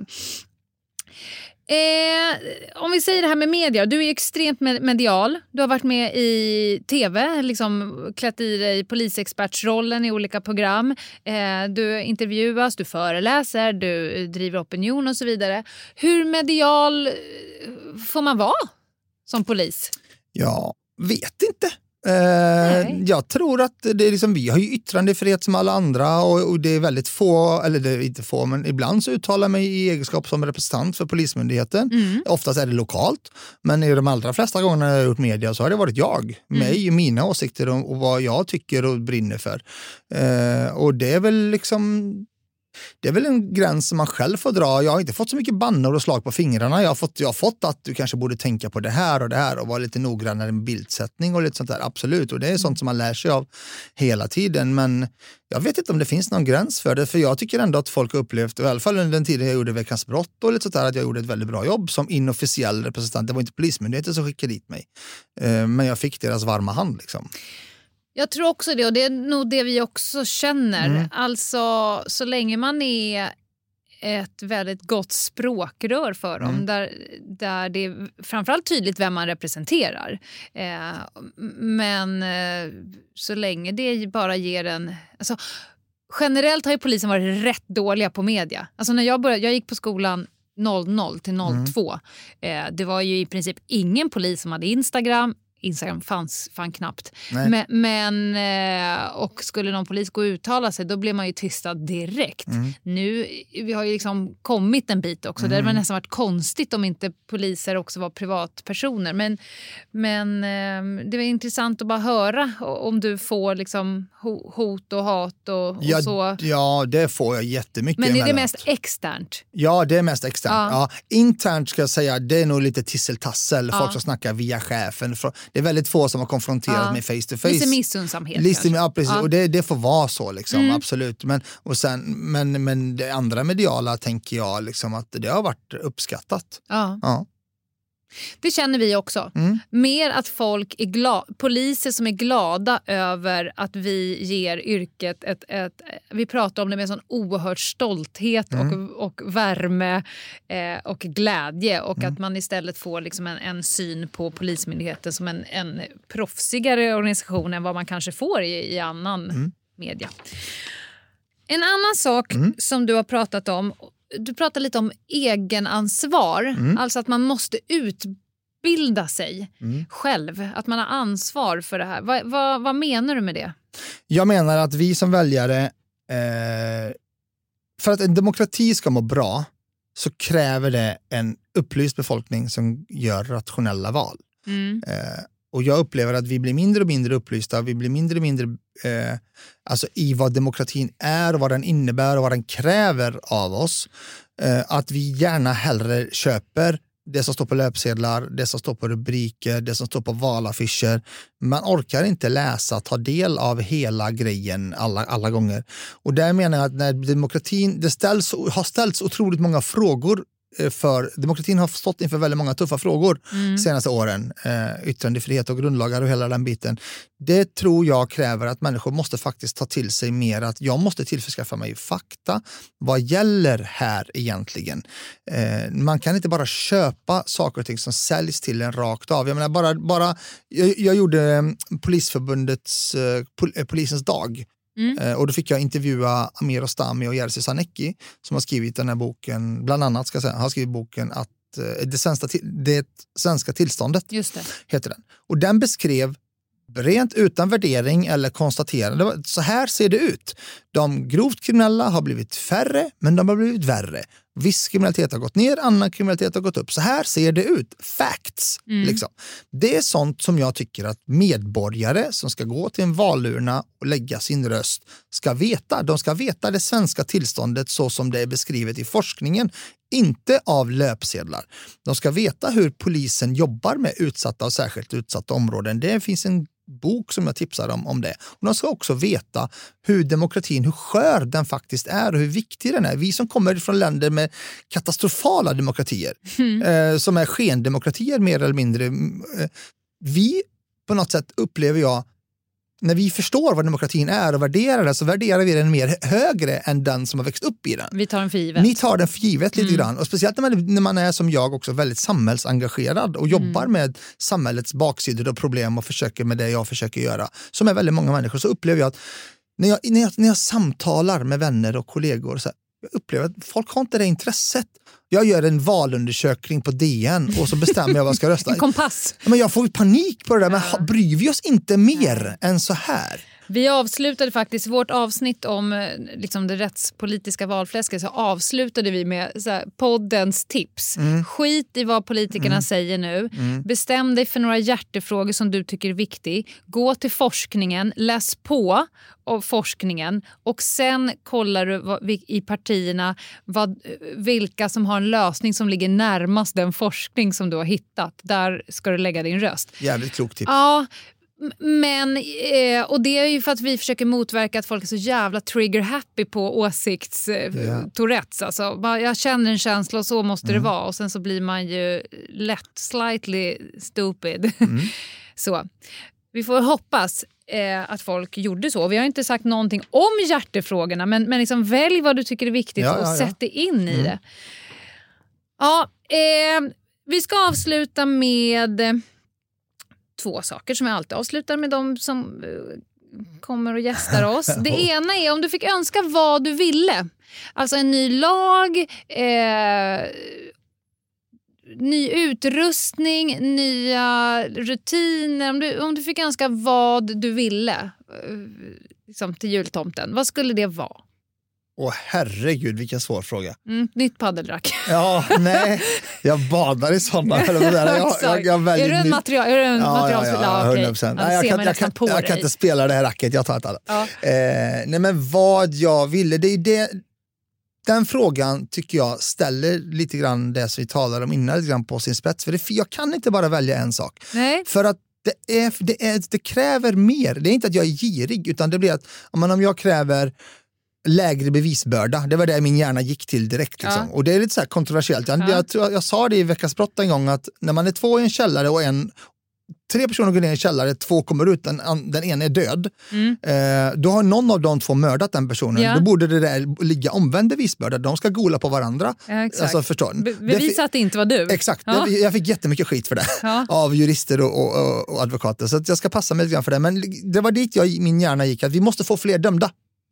Eh, om vi säger det här med media, du är extremt med- medial. Du har varit med i tv, liksom klätt i dig polisexpertsrollen i olika program. Eh, du intervjuas, du föreläser, du driver opinion och så vidare. Hur medial eh, får man vara som polis? Jag vet inte. Eh, Nej. jag tror att det är liksom, vi har ju yttrandefrihet som alla andra och, och det är väldigt få, eller det är inte få, men ibland så uttalar jag mig i egenskap som representant för Polismyndigheten. Mm. Oftast är det lokalt, men i de allra flesta gångerna jag har gjort media så har det varit jag, mig, mina åsikter och, och vad jag tycker och brinner för. Eh, och det är väl liksom det är väl en gräns som man själv får dra. Jag har inte fått så mycket bannor och slag på fingrarna. Jag har fått, jag har fått att du kanske borde tänka på det här och det här och vara lite noggrannare med bildsättning och lite sånt där. Absolut. Och det är sånt som man lär sig av hela tiden. Men jag vet inte om det finns någon gräns för det. För jag tycker ändå att folk har upplevt, i alla fall under den tiden jag gjorde Veckans brott och lite sånt där, att jag gjorde ett väldigt bra jobb som inofficiell representant. Det var inte Polismyndigheten som skickade dit mig. Eh, Men jag fick deras varma hand liksom. Jag tror också det, och det är nog det vi också känner. Mm. Alltså, så länge man är ett väldigt gott språkrör för dem, Mm. där, där det är framförallt tydligt vem man representerar. Eh, men eh, så länge det bara ger en... Alltså, generellt har ju polisen varit rätt dåliga på media. Alltså när jag började, jag gick på skolan noll noll till noll två. Eh, det var ju i princip ingen polis som hade Instagram, Instagram fanns fan knappt. Men, men och skulle någon polis gå och uttala sig, då blir man ju tystad direkt. Mm. Nu, vi har ju liksom kommit en bit också. Mm. Det har nästan varit konstigt om inte poliser också var privatpersoner. Men, men det var intressant att bara höra om du får liksom hot och hat och, och ja, så. Ja, det får jag jättemycket. Men är det mest externt? Ja, det är mest externt. Ja. Ja, internt ska jag säga, det är nog lite tisseltassel. Ja. Folk som snackar via chefen. Det är väldigt få som har konfronterat ja. med face to face. Lite missunnsamhet. Lite, ja, precis. Ja. Och det, det får vara så, liksom, mm. absolut. Men, och sen, men, men det andra mediala tänker jag liksom, att det har varit uppskattat. Ja. Ja. Det känner vi också. Mm. Mer att folk är glada, poliser som är glada över att vi ger yrket ett, ett vi pratar om det med sån oerhört stolthet mm. och, och värme eh, och glädje och mm. att man istället får liksom en, en syn på Polismyndigheten som en, en proffsigare organisation än vad man kanske får i, i annan mm. media. En annan sak mm. som du har pratat om, du pratar lite om egenansvar, mm. alltså att man måste utbilda sig mm. själv, att man har ansvar för det här. Va, va, vad menar du med det? Jag menar att vi som väljare, eh, för att en demokrati ska må bra så kräver det en upplyst befolkning som gör rationella val. Mm. Eh, och jag upplever att vi blir mindre och mindre upplysta, vi blir mindre och mindre eh, alltså i vad demokratin är och vad den innebär och vad den kräver av oss. Eh, att vi gärna hellre köper det som står på löpsedlar, det som står på rubriker, det som står på valaffischer. Man orkar inte läsa, ta del av hela grejen alla, alla gånger. Och där menar jag att när demokratin, det ställs, har ställts otroligt många frågor, för demokratin har stått inför väldigt många tuffa frågor mm. senaste åren. Eh, yttrandefrihet och grundlagar och hela den biten. Det tror jag kräver att människor måste faktiskt ta till sig mer, att jag måste tillförskaffa mig fakta. Vad gäller här egentligen? Eh, man kan inte bara köpa saker och ting som säljs till en rakt av. Jag menar bara, bara jag, jag gjorde Polisförbundets eh, pol, eh, polisens dag. Mm. Eh, och då fick jag intervjua Amir Ostami och Jerzy Sarnecki som har skrivit den här boken, bland annat ska jag säga, har skrivit boken att eh, det, svenska, det svenska tillståndet. Just det. Heter den. Och den beskrev rent utan värdering eller konstaterande. Så här ser det ut. De grovt kriminella har blivit färre, men de har blivit värre. Viss kriminalitet har gått ner, annan kriminalitet har gått upp. Så här ser det ut. Facts. Mm. Liksom. Det är sånt som jag tycker att medborgare som ska gå till en valurna och lägga sin röst ska veta. De ska veta det svenska tillståndet så som det är beskrivet i forskningen. Inte av löpsedlar. De ska veta hur polisen jobbar med utsatta och särskilt utsatta områden. Det finns en bok som jag tipsar om, om det. Och de ska också veta hur demokratin, hur skör den faktiskt är och hur viktig den är. Vi som kommer från länder med katastrofala demokratier, mm. eh, som är skendemokratier mer eller mindre. Eh, vi på något sätt upplever jag, när vi förstår vad demokratin är och värderar det, så värderar vi den mer högre än den som har växt upp i den. Vi tar den för givet. Ni tar den för givet lite mm. grann. Och speciellt när man, när man är som jag också väldigt samhällsengagerad och jobbar mm. med samhällets baksidor och problem och försöker med det jag försöker göra. Som är väldigt många människor, så upplever jag att när jag, när jag, när jag samtalar med vänner och kollegor, så här, jag upplever att folk har inte det intresset. Jag gör en valundersökning på D N och så bestämmer jag vad jag ska rösta. En kompass. Men jag får panik på det där, men ja. bryr vi oss inte mer än så här? Vi avslutade faktiskt vårt avsnitt om liksom det rättspolitiska valfläsket, så avslutade vi med så här, poddens tips. Mm. Skit i vad politikerna mm. säger nu. Mm. Bestäm dig för några hjärtefrågor som du tycker är viktig. Gå till forskningen, läs på av forskningen och sen kollar du vad, i partierna vad, vilka som har en lösning som ligger närmast den forskning som du har hittat. Där ska du lägga din röst. Jävligt klokt tips. Ja. Men, eh, och det är ju för att vi försöker motverka att folk är så jävla trigger-happy på åsikts eh, yeah. Tourettes. Alltså, bara, jag känner en känsla och så måste mm. det vara. Och sen så blir man ju lätt slightly stupid. Mm. Så vi får hoppas eh, att folk gjorde så. Vi har inte sagt någonting om hjärtefrågorna, men, men liksom välj vad du tycker är viktigt ja, och ja, ja. sätt dig in i mm. det. Ja, eh, vi ska avsluta med två saker som jag alltid avslutar med de som kommer och gästar oss. Det ena är om du fick önska vad du ville. Alltså en ny lag, eh, ny utrustning, nya rutiner. Om du, om du fick önska vad du ville eh, liksom till jultomten, vad skulle det vara? Åh herregud, vilken svår fråga. Mm, nytt paddelrack. Ja, nej. Jag badar i sådana. Jag, jag, jag väljer är du en material? Är du en ja, material ja, ja, ja, hundra procent. Nej, jag kan, jag kan, jag kan inte spela det här racket, jag tar ett annat. Ja. Eh, nej, men vad jag ville, det är det... Den frågan tycker jag ställer lite grann det som vi talade om innan lite grann på sin spets. För det, jag kan inte bara välja en sak. Nej. För att det, är, det, är, det kräver mer. Det är inte att jag är girig, utan det blir att om jag kräver lägre bevisbörda. Det var det min hjärna gick till direkt. Liksom. Ja. Och det är lite så här kontroversiellt. Jag, ja. jag, jag, jag sa det i Veckans brott en gång att när man är två i en källare och en tre personer går ner i en källare, två kommer ut, den, den ena är död. Mm. Eh, då har någon av de två mördat den personen. Ja. Då borde det där ligga omvänd bevisbörda. De ska gola på varandra. Ja, exakt. Alltså, förstår. Be- bevisa att det inte var du. Exakt. Ja. Jag, jag fick jättemycket skit för det. Ja. Av jurister och, och, och advokater. Så att jag ska passa mig lite grann för det. Men det var dit jag, min hjärna gick. Att vi måste få fler dömda.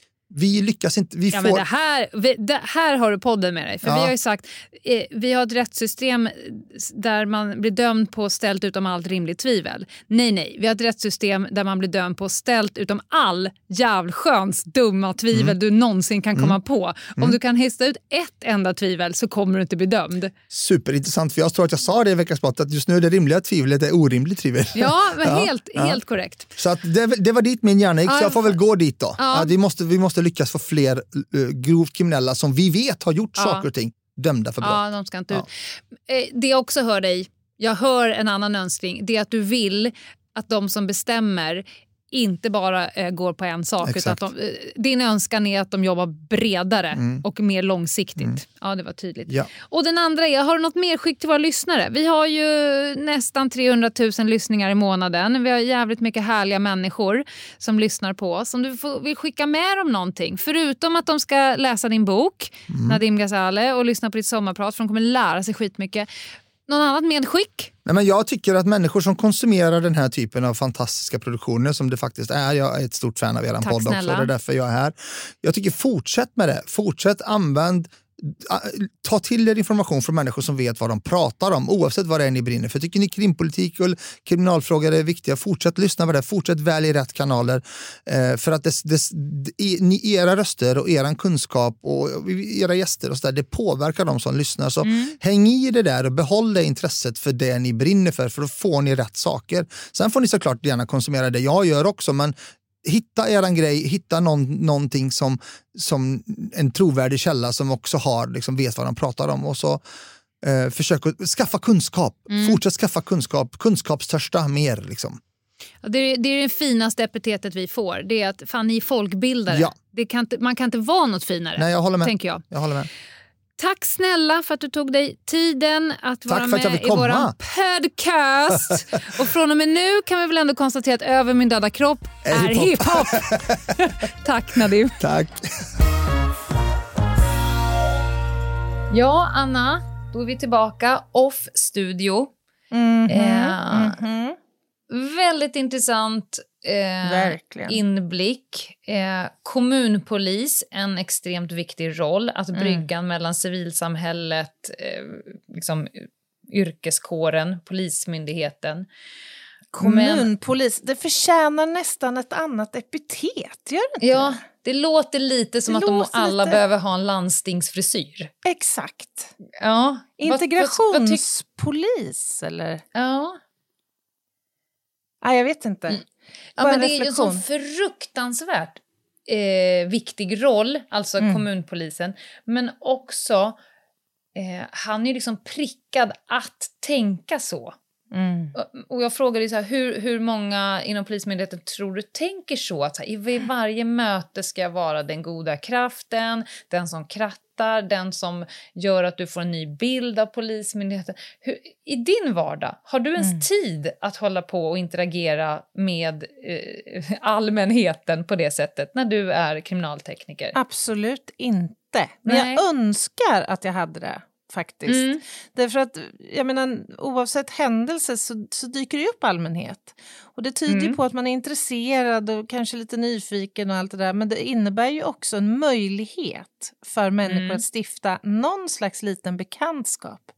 Vi lyckas inte. Vi ja, får... men det här, vi, det här har du podden med dig. För ja. vi har ju sagt, eh, vi har ett rättssystem där man blir dömd på ställt utom allt rimligt tvivel. Nej, nej. Vi har ett rättssystem där man blir dömd på ställt utom all jävlsköns dumma tvivel mm. du någonsin kan komma mm. på. Om mm. du kan hissa ut ett enda tvivel så kommer du inte bli dömd. Superintressant, för jag tror att jag sa det i Veckans brott att just nu är det rimliga tvivlet är orimligt tvivel. Ja, men ja. helt, ja. helt korrekt. Så att det, det var dit min hjärna gick, så jag får väl gå dit då. Ja. Att vi måste, vi måste lyckas få fler uh, grovt kriminella som vi vet har gjort ja. saker och ting dömda för brott. Ja, de ska inte ut. Ja. Det jag också hör dig, jag hör en annan önskning, det är att du vill att de som bestämmer inte bara eh, går på en sak. Utan att de, eh, din önskan är att de jobbar bredare mm. och mer långsiktigt. Mm. Ja, det var tydligt. Ja. Och den andra är, har du något mer skick till våra lyssnare? Vi har ju nästan trehundratusen lyssningar i månaden. Vi har jävligt mycket härliga människor som lyssnar på oss. Om du får, vill skicka med dem någonting, förutom att de ska läsa din bok, mm. Nadim Ghazaleh, och lyssna på ditt sommarprat, för de kommer lära sig skitmycket. Någon annat medskick? Nej, men jag tycker att människor som konsumerar den här typen av fantastiska produktioner som det faktiskt är, jag är ett stort fan av er podd också, det är därför jag är här. Jag tycker fortsätt med det, fortsätt använd, ta till er information från människor som vet vad de pratar om, oavsett vad det är ni brinner för. Tycker ni krimpolitik och kriminalfrågor är viktiga, fortsätt lyssna på det, fortsätt välja rätt kanaler, eh, för att det, det, det, ni, era röster och eran kunskap och era gäster och så där, det påverkar de som lyssnar, så mm. häng i det där och behåll det intresset för det ni brinner för, för då får ni rätt saker. Sen får ni såklart gärna konsumera det jag gör också, men hitta eran grej, hitta någon, någonting som, som en trovärdig källa som också har, liksom, vet vad de pratar om, och så eh, försök att skaffa kunskap. Mm. Fortsätt skaffa kunskap. Kunskapstörsta mer. Liksom. Ja, det, är, det är det finaste epitetet vi får. Det är att fan, ni är folkbildare. Ja. Det kan inte, man kan inte vara något finare. Nej, jag håller med. Tänker jag. Jag håller med. Tack snälla för att du tog dig tiden att Tack vara med i vår podcast. Och från och med nu kan vi väl ändå konstatera att Över min döda kropp är, är hiphop. Tack Nadim. Tack. Ja, Anna, då är vi tillbaka off studio. Mm-hmm. Eh, mm-hmm. Väldigt intressant eh, inblick. Eh, kommunpolis, en extremt viktig roll. Att mm. bryggan mellan civilsamhället, eh, liksom, yrkeskåren, polismyndigheten. Kommunpolis, Men, det förtjänar nästan ett annat epitet, gör det inte? Ja, det låter lite som det att de alla lite... behöver ha en landstingsfrisyr. Exakt. Ja. Integrationspolis, eller? Ja. Nej, jag vet inte. Mm. Ja, men det är en sån fruktansvärt eh, viktig roll, alltså mm. kommunpolisen. Men också, eh, han är liksom prickad att tänka så. Mm. Och jag frågade så här, hur, hur många inom polismyndigheten tror du tänker så? Att i varje möte ska vara den goda kraften, den som krattar, den som gör att du får en ny bild av polismyndigheten. Hur, i din vardag, har du ens mm. tid att hålla på och interagera med eh, allmänheten på det sättet när du är kriminaltekniker? Absolut inte. Men Nej. jag önskar att jag hade det. Faktiskt. Mm. Därför att, jag menar, oavsett händelse så, så dyker det upp allmänhet. Och det tyder mm. på att man är intresserad och kanske lite nyfiken och allt det där. Men det innebär ju också en möjlighet för människor mm. att stifta någon slags liten bekantskap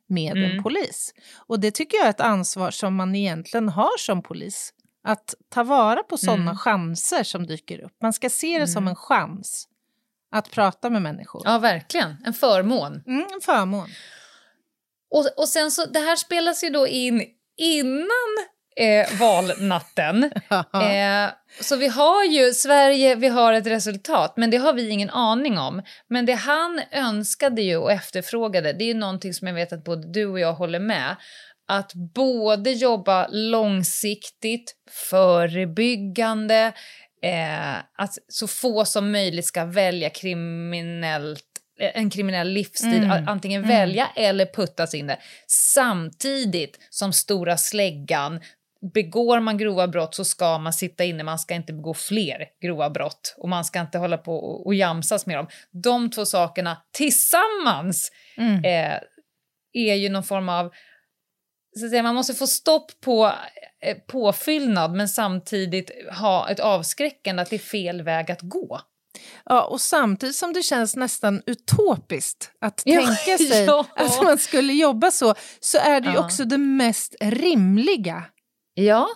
med Mm. en polis. Och det tycker jag är ett ansvar som man egentligen har som polis. Att ta vara på sådana Mm. chanser som dyker upp. Man ska se det Mm. som en chans att prata med människor. Ja, verkligen. En förmån. Mm, en förmån. Och, och sen så, det här spelas ju då in innan eh, valnatten. eh, så vi har ju, Sverige, vi har ett resultat, men det har vi ingen aning om. Men det han önskade ju och efterfrågade, det är ju någonting som jag vet att både du och jag håller med. Att både jobba långsiktigt, förebyggande, eh, att så få som möjligt ska välja kriminellt, en kriminell livsstil, Mm. antingen Mm. välja eller puttas in det. Samtidigt som stora släggan, begår man grova brott så ska man sitta inne, man ska inte begå fler grova brott och man ska inte hålla på och, och jamsas med dem. De två sakerna tillsammans Mm. eh, är ju någon form av, så att säga, man måste få stopp på eh, påfyllnad men samtidigt ha ett avskräckande att det är fel väg att gå. Ja, och samtidigt som det känns nästan utopiskt att Ja, tänka sig ja. att man skulle jobba så, så är det ju Ja. också det mest rimliga. Ja,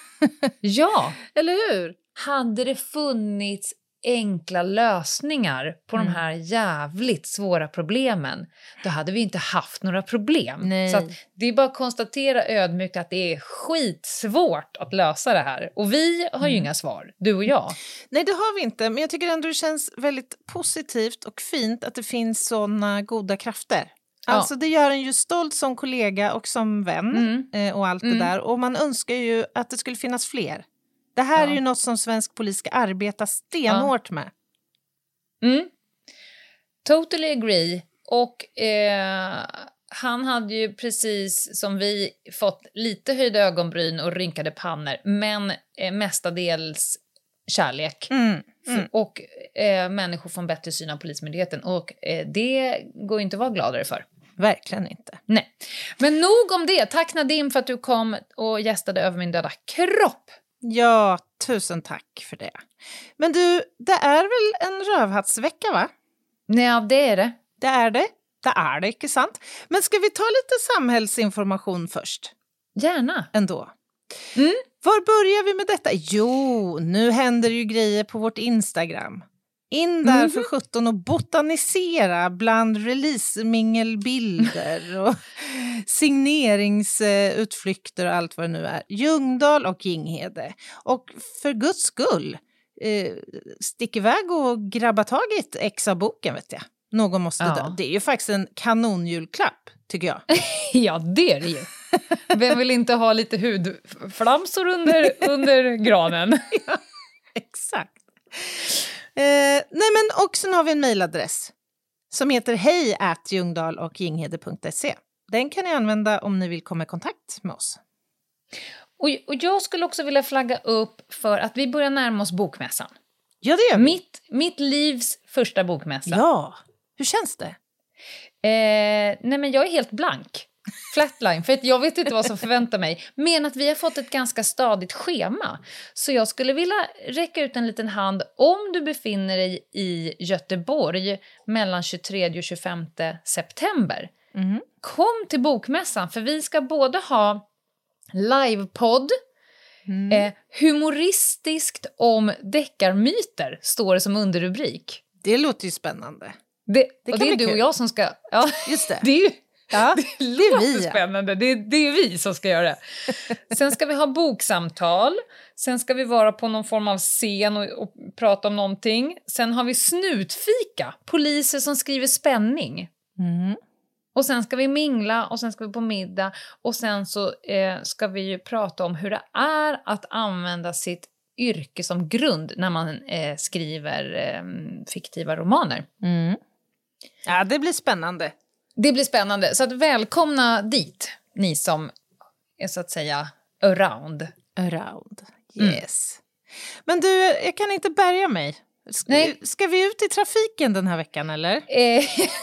ja. Eller hur? Hade det funnits enkla lösningar på Mm. de här jävligt svåra problemen, då hade vi inte haft några problem. Nej. Så att det är bara att konstatera ödmjukt att det är skitsvårt att lösa det här. Och vi har ju Mm. inga svar, du och jag. Nej, det har vi inte. Men jag tycker ändå det känns väldigt positivt och fint att det finns såna goda krafter. Ja. Alltså det gör en ju stolt som kollega och som vän Mm. eh, och allt Mm. det där. Och man önskar ju att det skulle finnas fler. Det här Ja. är ju något som svensk polis ska arbeta stenhårt med. Mm. Totally agree. Och eh, han hade ju precis som vi fått lite höjda ögonbryn och rynkade pannor, men eh, mestadels kärlek. Mm. För, Mm. och eh, människor får en bättre syn av Polismyndigheten. Och eh, det går ju inte att vara gladare för. Verkligen inte. Nej. Men nog om det. Tack Nadim för att du kom och gästade Över min döda kropp. Ja, tusen tack för det. Men du, det är väl en rövhattsvecka, va? Nej, det är det. Det är det. Det är det, inte sant? Men ska vi ta lite samhällsinformation först? Gärna. Ändå. Mm. Var börjar vi med detta? Jo, nu händer ju grejer på vårt Instagram. In där Mhm. för sjutton och botanisera bland releasemingelbilder och signeringsutflykter och allt vad det nu är. Ljungdahl och Ginghede. Och för guds skull, eh, stick iväg och grabba tag i ett ex av boken, vet jag. Någon måste Ja. dö. Det är ju faktiskt en kanonjulklapp, tycker jag. Ja, det är det ju. Vem vill inte ha lite hudflamsor under, under granen? Exakt. Eh, nej men och sen har vi en mejladress som heter hej at ljungdahl och ginghede punkt se. Den kan ni använda om ni vill komma i kontakt med oss. Och, och jag skulle också vilja flagga upp för att vi börjar närma oss bokmässan. Ja, det gör vi. Mitt, mitt livs första bokmässa. Ja, hur känns det? Eh, nej men jag är helt blank. Flatline, för att jag vet inte vad som förväntar mig. Men att vi har fått ett ganska stadigt schema. Så jag skulle vilja räcka ut en liten hand om du befinner dig i Göteborg mellan tjugotredje och tjugofemte september. Mm. Kom till bokmässan, för vi ska både ha livepodd, Mm. eh, humoristiskt om deckarmyter, står det som underrubrik. Det låter ju spännande. Det, Det och kan det är bli du och kul. jag som ska... Ja, Just det. det är ju... Ja, Det det låter är vi. Ja. spännande. Det, det är vi som ska göra det. Sen ska vi ha boksamtal. Sen ska vi vara på någon form av scen och, och prata om någonting. Sen har vi snutfika. Poliser som skriver spänning. Mm. Och sen ska vi mingla och sen ska vi på middag. Och sen så eh, ska vi ju prata om hur det är att använda sitt yrke som grund när man eh, skriver eh, fiktiva romaner. Mm. Ja, det blir spännande. Det blir spännande. Så att välkomna dit, ni som är så att säga around. Around, yes. Men du, jag kan inte bärga mig. Ska, Nej. ska vi ut i trafiken den här veckan, eller? Eh,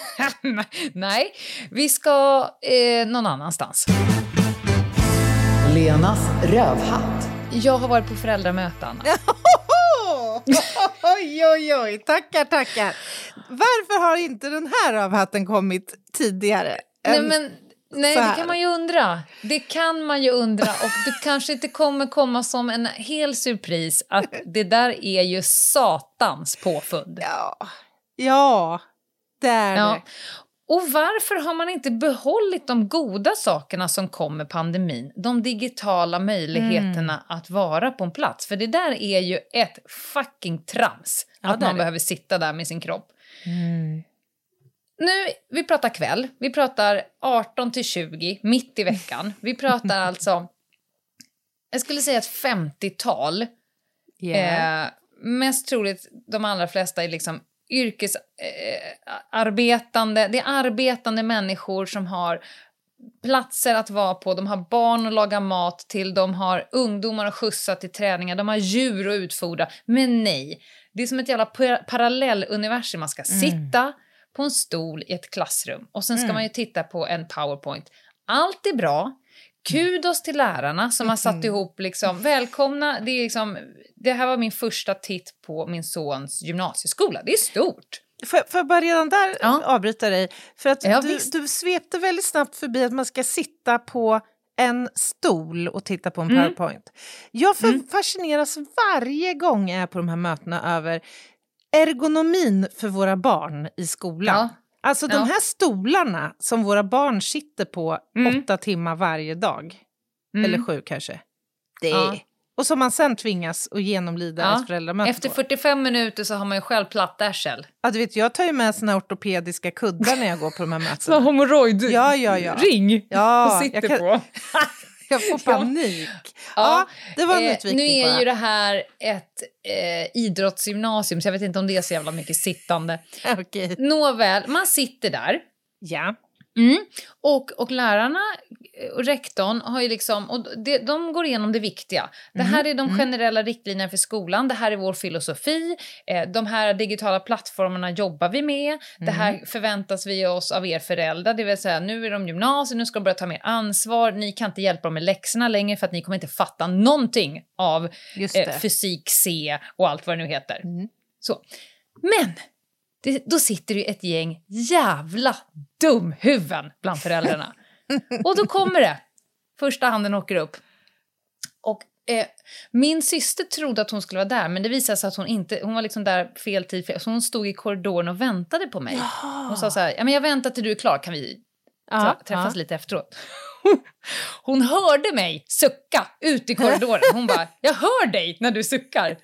nej, vi ska eh, någon annanstans. Lenas rövhatt. Jag har varit på föräldramöten. Oj, oj, oj. Tackar, tackar. Varför har inte den här rövhatten kommit tidigare? Nej, Än- men Nej, det kan man ju undra. Det kan man ju undra. Och det kanske inte kommer komma som en hel surpris att det där är ju satans påfund. Ja, ja det är ja. det. Och varför har man inte behållit de goda sakerna som kom med pandemin? De digitala möjligheterna mm. att vara på en plats. För det där är ju ett fucking trams. Ja, att man behöver sitta där med sin kropp. Mm. Nu, vi pratar kväll. Vi pratar arton till tjugo, mitt i veckan. Vi pratar alltså, jag skulle säga ett femtiotal. Yeah. Eh, mest troligt, de allra flesta är liksom yrkesarbetande. Eh, det är arbetande människor som har platser att vara på. De har barn att laga mat till. De har ungdomar att skjutsa till träningar. De har djur att utfodra. Men nej, det är som ett jävla par- parallelluniversum. Man ska mm. sitta på en stol i ett klassrum. Och sen ska mm. man ju titta på en PowerPoint. Allt är bra. Kudos till lärarna som har satt mm. ihop liksom, välkomna. Det, är liksom, det här var min första titt på min sons gymnasieskola. Det är stort. Får, får jag bara redan där ja. avbryta dig? För att ja, du, du svepte väldigt snabbt förbi att man ska sitta på en stol och titta på en mm. PowerPoint. Jag för, mm. fascineras varje gång jag är på de här mötena över ergonomin för våra barn i skolan. Ja. Alltså ja. de här stolarna som våra barn sitter på mm. åtta timmar varje dag. Mm. Eller sju kanske. Det är... Ja. Och som man sen tvingas att genomlida ja. ett föräldramöte. Efter fyrtiofem minuter så har man ju själv platt ärsel. Ja, du vet, jag tar ju med såna ortopediska kuddar när jag går på de här mötena. Så hemorrojd ja, ja, ja. ring ja, och sitter jag kan... på. Jag får panik. Ja, ja det var en eh, utvikning. Nu är bara. ju det här ett eh, idrottsgymnasium så jag vet inte om det är så jävla mycket sittande. Okay. Nåväl, man sitter där. Ja. Mm. Och, och lärarna och rektorn har ju liksom, och de, de går igenom det viktiga. Det här mm. är de generella mm. riktlinjerna för skolan. Det här är vår filosofi. Eh, de här digitala plattformarna jobbar vi med. Mm. Det här förväntas vi oss av er föräldrar. Det vill säga, nu är de gymnasier, nu ska de börja ta mer ansvar. Ni kan inte hjälpa dem med läxorna längre för att ni kommer inte fatta någonting av eh, fysik C och allt vad det nu heter. Mm. Så. Men det, då sitter det ju ett gäng jävla dumhuvuden bland föräldrarna. Och då kommer det. Första handen åker upp. Och eh, min syster trodde att hon skulle vara där. Men det visade sig att hon inte... Hon var liksom där fel tid. Fel, så hon stod i korridoren och väntade på mig. Jaha. Hon sa så här, ja men jag väntar till du är klar. Kan vi aha, träffas aha. lite efteråt? Hon hörde mig sucka ut i korridoren. Hon bara, jag hör dig när du suckar.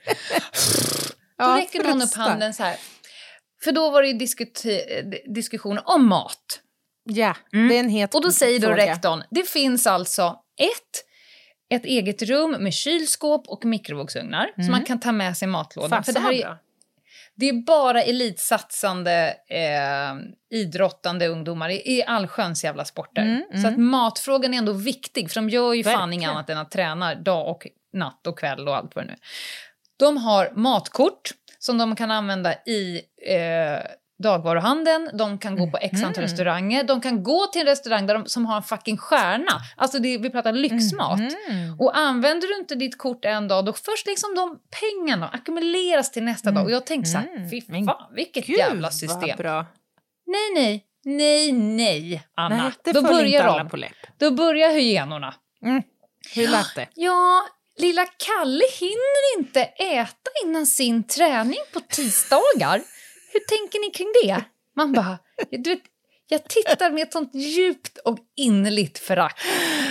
Då ja, räcker någon upp handen så här. För då var det ju diskut- diskussioner om mat. Ja, mm. det är en het Och då säger då fråga. rektorn, det finns alltså ett, ett eget rum med kylskåp och mikrovågsugnar. Mm. Så man kan ta med sig matlådan. Fan, för det här är, det är bara elitsatsande, eh, idrottande ungdomar i, i allsköns jävla sporter. Mm, mm. Så att matfrågan är ändå viktig. För de gör ju verkligen. fan inget annat än att träna dag och natt och kväll och allt vad det nu är. De har matkort som de kan använda i eh, dagvaruhandeln. De kan gå på x antal mm. restauranger. De kan gå till en restaurang där de, som har en fucking stjärna. Alltså det, vi pratar lyxmat. Mm. Och använder du inte ditt kort en dag, då först liksom de pengarna ackumuleras till nästa mm. dag. Och jag tänkte så här, fy fan, vilket Gud, jävla system. Bra. Nej, nej, nej, nej, Anna. Nej, det då börjar börjar alla de. på läpp. Då börjar hyenorna. Mm. Hur lät det? Ja, lilla Kalle hinner inte äta innan sin träning på tisdagar. Hur tänker ni kring det? Man bara, du vet, jag tittar med ett sånt djupt och innerligt förakt.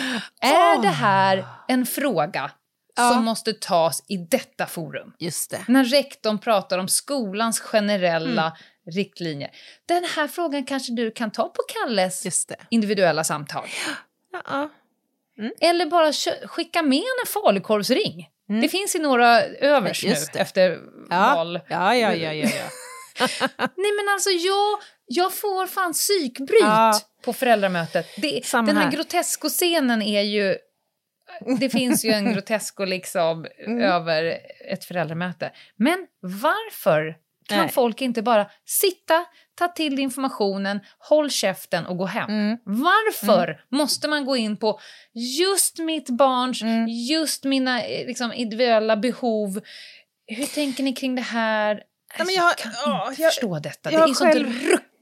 Är oh. det här en fråga ja. som måste tas i detta forum? Just det. När rektorn pratar om skolans generella mm. riktlinjer. Den här frågan kanske du kan ta på Kalles Just det. individuella samtal. Ja. Mm. Eller bara skicka med en falukorvsring. Mm. Det finns ju några övers nu efter ja. val. Ja, ja, ja, ja, ja. Nej men alltså jag, jag får fan psykbryt ja. på föräldramötet. Det, den här, här. grotesko-scenen är ju... Det finns ju en grotesko liksom mm. över ett föräldramöte. Men varför kan Nej. folk inte bara sitta, ta till informationen, håll käften och gå hem? Mm. Varför mm. måste man gå in på just mitt barns, mm. just mina liksom, individuella behov? Hur tänker ni kring det här? Nej, men jag, jag kan åh, inte jag, förstå detta. Jag det är själv, sånt rö-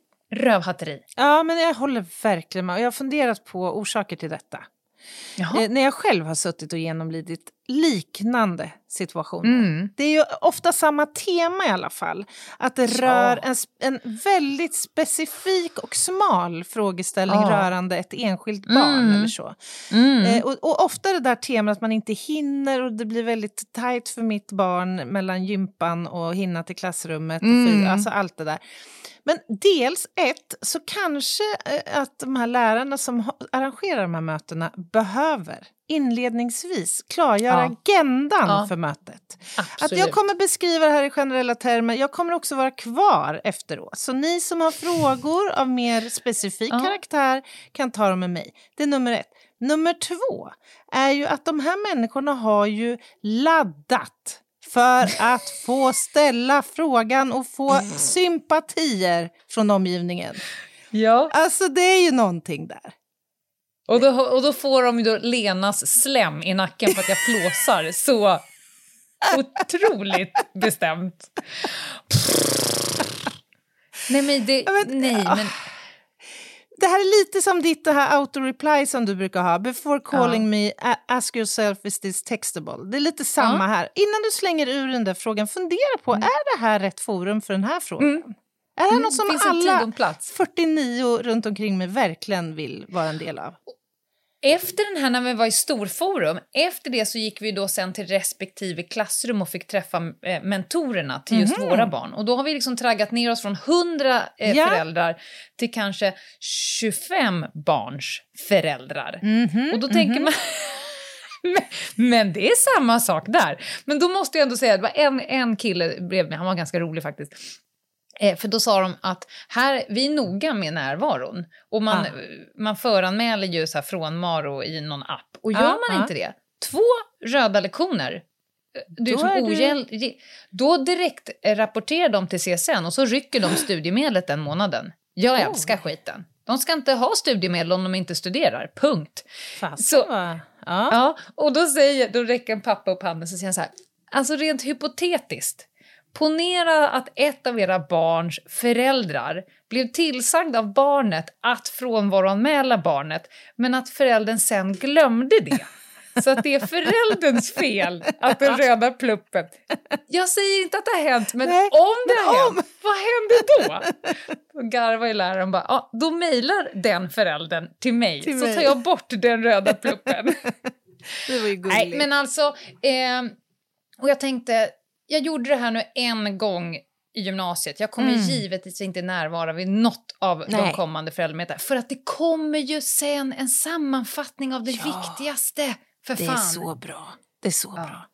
rövhatteri. Ja, men jag håller verkligen med. Jag har funderat på orsaker till detta. Eh, när jag själv har suttit och genomlidit liknande situationer. Mm. Det är ju ofta samma tema i alla fall. Att det rör en, en väldigt specifik och smal frågeställning ja. rörande ett enskilt barn mm. eller så. Mm. Eh, och, och ofta det där temat att man inte hinner och det blir väldigt tajt för mitt barn mellan gympan och hinna till klassrummet. Mm. Och fyra, alltså allt det där. Men dels ett, så kanske att de här lärarna som arrangerar de här mötena behöver inledningsvis klargöra ja. agendan ja. för mötet. Absolut. Att jag kommer beskriva det här i generella termer, jag kommer också vara kvar efteråt. Så ni som har frågor av mer specifik ja. karaktär kan ta dem med mig. Det är nummer ett. Nummer två är ju att de här människorna har ju laddat för att få ställa frågan och få mm. sympatier från omgivningen. Ja. Alltså det är ju någonting där. Och då, och då får de ju då Lenas slem i nacken för att jag flåsar så otroligt bestämt. nej men det... Men, nej men... Det här är lite som ditt det här auto-reply som du brukar ha. Before calling ja. me, ask yourself is this textable. Det är lite samma ja. här. Innan du slänger ur den där frågan, fundera på, mm. är det här rätt forum för den här frågan? Mm. Är det här något som alla fyrtionio runt omkring mig verkligen vill vara en del av? Efter den här, när vi var i storforum, efter det så gick vi då sen till respektive klassrum och fick träffa eh, mentorerna till just mm-hmm. våra barn. Och då har vi liksom traggat ner oss från hundra eh, ja. föräldrar till kanske tjugofem barns föräldrar. Mm-hmm. Och då tänker mm-hmm. man... men, men det är samma sak där. Men då måste jag ändå säga att det var en, en kille bredvid mig, han var ganska rolig faktiskt. Eh, för då sa de att här, vi är noga med närvaron. Och man, ah. man föranmäler ju så här frånvaro i någon app. Och gör ah, man ah. inte det, två röda lektioner, du då, som ogäll, du... då direkt rapporterar de till C S N och så rycker de studiemedlet den månaden. Jag oh. älskar skiten. De ska inte ha studiemedel om de inte studerar. Punkt. Fast, så, ja. ja. Och då säger, då räcker en pappa upp handen och säger så här. Alltså rent hypotetiskt. Ponera att ett av era barns föräldrar blev tillsagd av barnet att frånvaroanmäla barnet, men att föräldern sen glömde det. Så att det är förälderns fel att den röda pluppen. Jag säger inte att det har hänt, men Nej, om det har hänt, vad händer då? Då garvar ju läraren bara, ja, då mejlar den föräldern till mig, till så mig. tar jag bort den röda pluppen. Det var ju gulligt. Nej, men alltså, eh, och jag tänkte, jag gjorde det här nu en gång i gymnasiet. Jag kommer mm. givetvis inte närvara vid något av Nej. de kommande föräldramötena. För att det kommer ju sen en sammanfattning av det ja, viktigaste. För det fan. är så bra. Det är så ja. bra.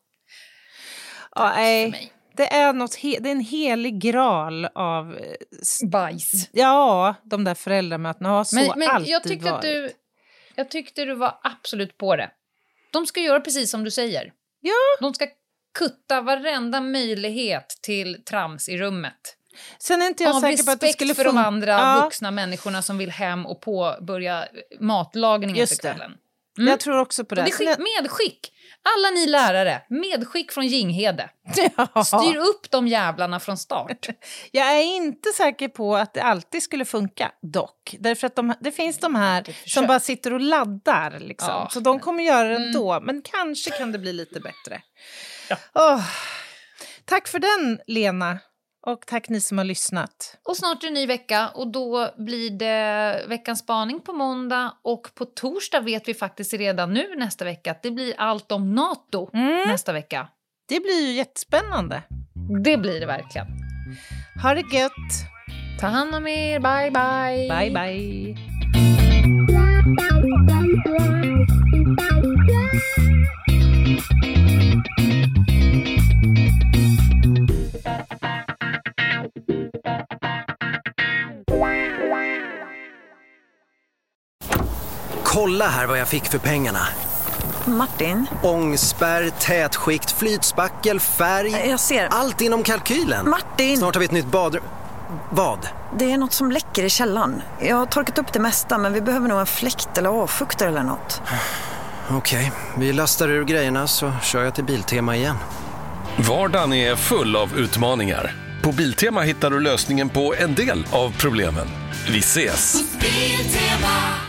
Ja, nej, det är något he- det är en helig graal av bajs. Ja, de där föräldramötena har så men, men alltid jag tyckte varit. Att du, jag tyckte du var absolut på det. De ska göra precis som du säger. Ja. De ska kutta varenda möjlighet till trams i rummet. Sen är inte jag av säker på att det skulle för de andra ja. vuxna människorna som vill hem och påbörja matlagningen för kvällen. Mm. Jag tror också på det. det skick, medskick. Alla ni lärare, medskick från Ginghede. Ja. Styr upp de jävlarna från start. Jag är inte säker på att det alltid skulle funka, dock. Därför att de, det finns de här som bara sitter och laddar. Liksom. Ja. Så de kommer göra det ändå. Mm. Men kanske kan det bli lite bättre. Ja. Oh. Tack för den, Lena. Och tack ni som har lyssnat. Och snart är det en ny vecka och då blir det veckans spaning på måndag. Och på torsdag vet vi faktiskt redan nu nästa vecka att det blir allt om NATO mm. nästa vecka. Det blir ju jättespännande. Det blir det verkligen. Ha det gött. Ta hand om er. Bye bye. Bye bye. Kolla här vad jag fick för pengarna. Martin. Ångspärr, tätskikt, flytspackel, färg. Jag ser. Allt inom kalkylen. Martin. Snart har vi ett nytt badrum. Vad? Det är något som läcker i källan. Jag har torkat upp det mesta, men vi behöver nog en fläkt eller avfuktare eller något. Okej, vi lastar ur grejerna så kör jag till Biltema igen. Vardagen är full av utmaningar. På Biltema hittar du lösningen på en del av problemen. Vi ses! Biltema.